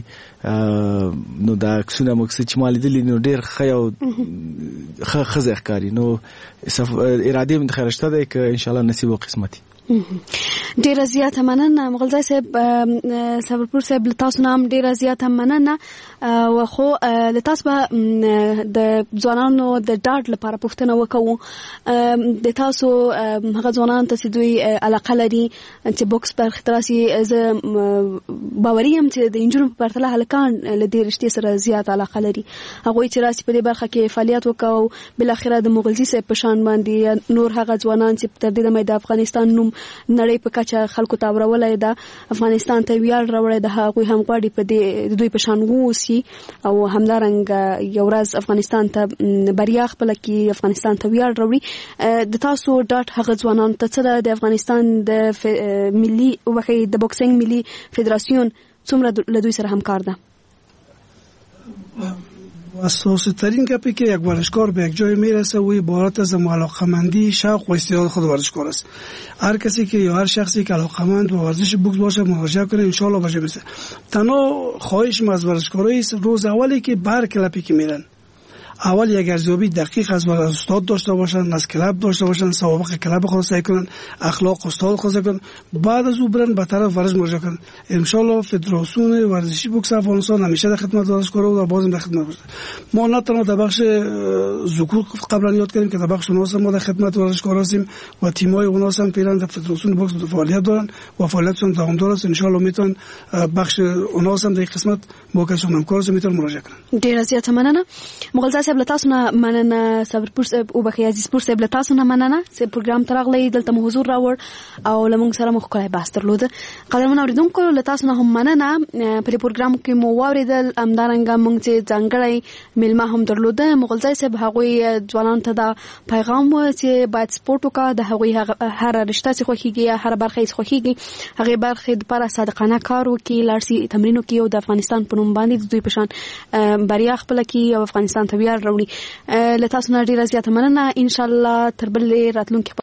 نو دا عکسونه مقصد چې ما لیدلي نو ډېر ښه او ښه ښکاري نو اراده مې خیر شته ده که ان شاء الله نصیب او قسمتي ډیره زیاته مننه مغلزای صاحب صبرپور صاحب تاسو نام ډیره زیاته مننه خو تاسو به د ځوانانو د ډاډ لپاره پوښتنه وکړو د تاسو هغه ځوانان ته چې دوی علاقه لري چې بوکس پر اختراسي زه باوري یم چې د انجونو په پرتله هلکان له دې رشتې سره زیات علاقه لري هغوی چې راسي په دې برخه کې فعالیت وکړو بل اخره د مغلزي صاحب په شان باندې نور هغه ځوانان چې تر دې د افغانستان نوم نړۍ په کچه خلکو ته ورولای دا افغانستان ته ویاړ راوړی د هغوی هم غواړي په دې دوی په شان ووسي او همدارنګه یو ورځ افغانستان ته بریا خپل کې افغانستان ته ویاړ راوړي د تاسو ډاټ هغه ځوانان ته څه د افغانستان د ملي وخی د بوکسینګ ملي فدراسیون څومره له دوی سره همکار ده اساسی ترین گپی که یک ورزشکار به یک جای میرسه و عبارت از علاقه‌مندی شوق و استعداد خود ورزشکار است هر کسی که یا هر شخصی که علاقه‌مند به ورزش بوکس باشه مراجعه کنه ان شاء الله باشه میشه تنها خواهشم از ورزشکارای روز اولی که بر کلپی که میرن اول یک ارزیابی دقیق از استاد داشته باشن از کلاب داشته باشن سوابق کلاب خود سعی کنن اخلاق استاد خود کنن بعد از او برن به طرف ورزش مراجعه کنن ان شاء الله فدراسیون ورزشی بوکس افغانستان همیشه در خدمت ورزشکارا و بازم در خدمت باشه ما نه تنها در بخش ذکور قبلا یاد کردیم که در بخش اوناس ما در خدمت ورزشکارا هستیم و تیمای اوناس هم فعلا در فدراسیون بوکس فعالیت دارن و فعالیتشون دوامدار است ان شاء الله میتونن بخش اوناس هم در قسمت موقع سم همکار زمي ته مراجعه کړم. ډیر زیاته مننه مغلزا صاحب لتاسو نه مننه صبرپور صاحب او بخي عزیز پور صاحب لتاسو نه مننه چې پروګرام ترغلې دلته مو حضور راوړ او لمونږ سره مخ کولای باستر لود قدرمن اوریدونکو لتاسو نه هم مننه په پروګرام کې مو واوریدل امدارنګ مونږ چې ځانګړی ملما هم درلود مغلزا صاحب هغه ځوانان ته دا پیغام چې باید سپورت وکړه د هغه هر رشته چې خوخيږي هر برخه چې خوخيږي هغه برخه لپاره صادقانه کار وکړي لارسي تمرین وکړي او د افغانستان په نوم باندې د دوی په شان بریا خپل کې او افغانستان ته ویاړ راوړي. لتاسو نه ډیر زیاته مننه ان شاء الله تر بل راتلونکي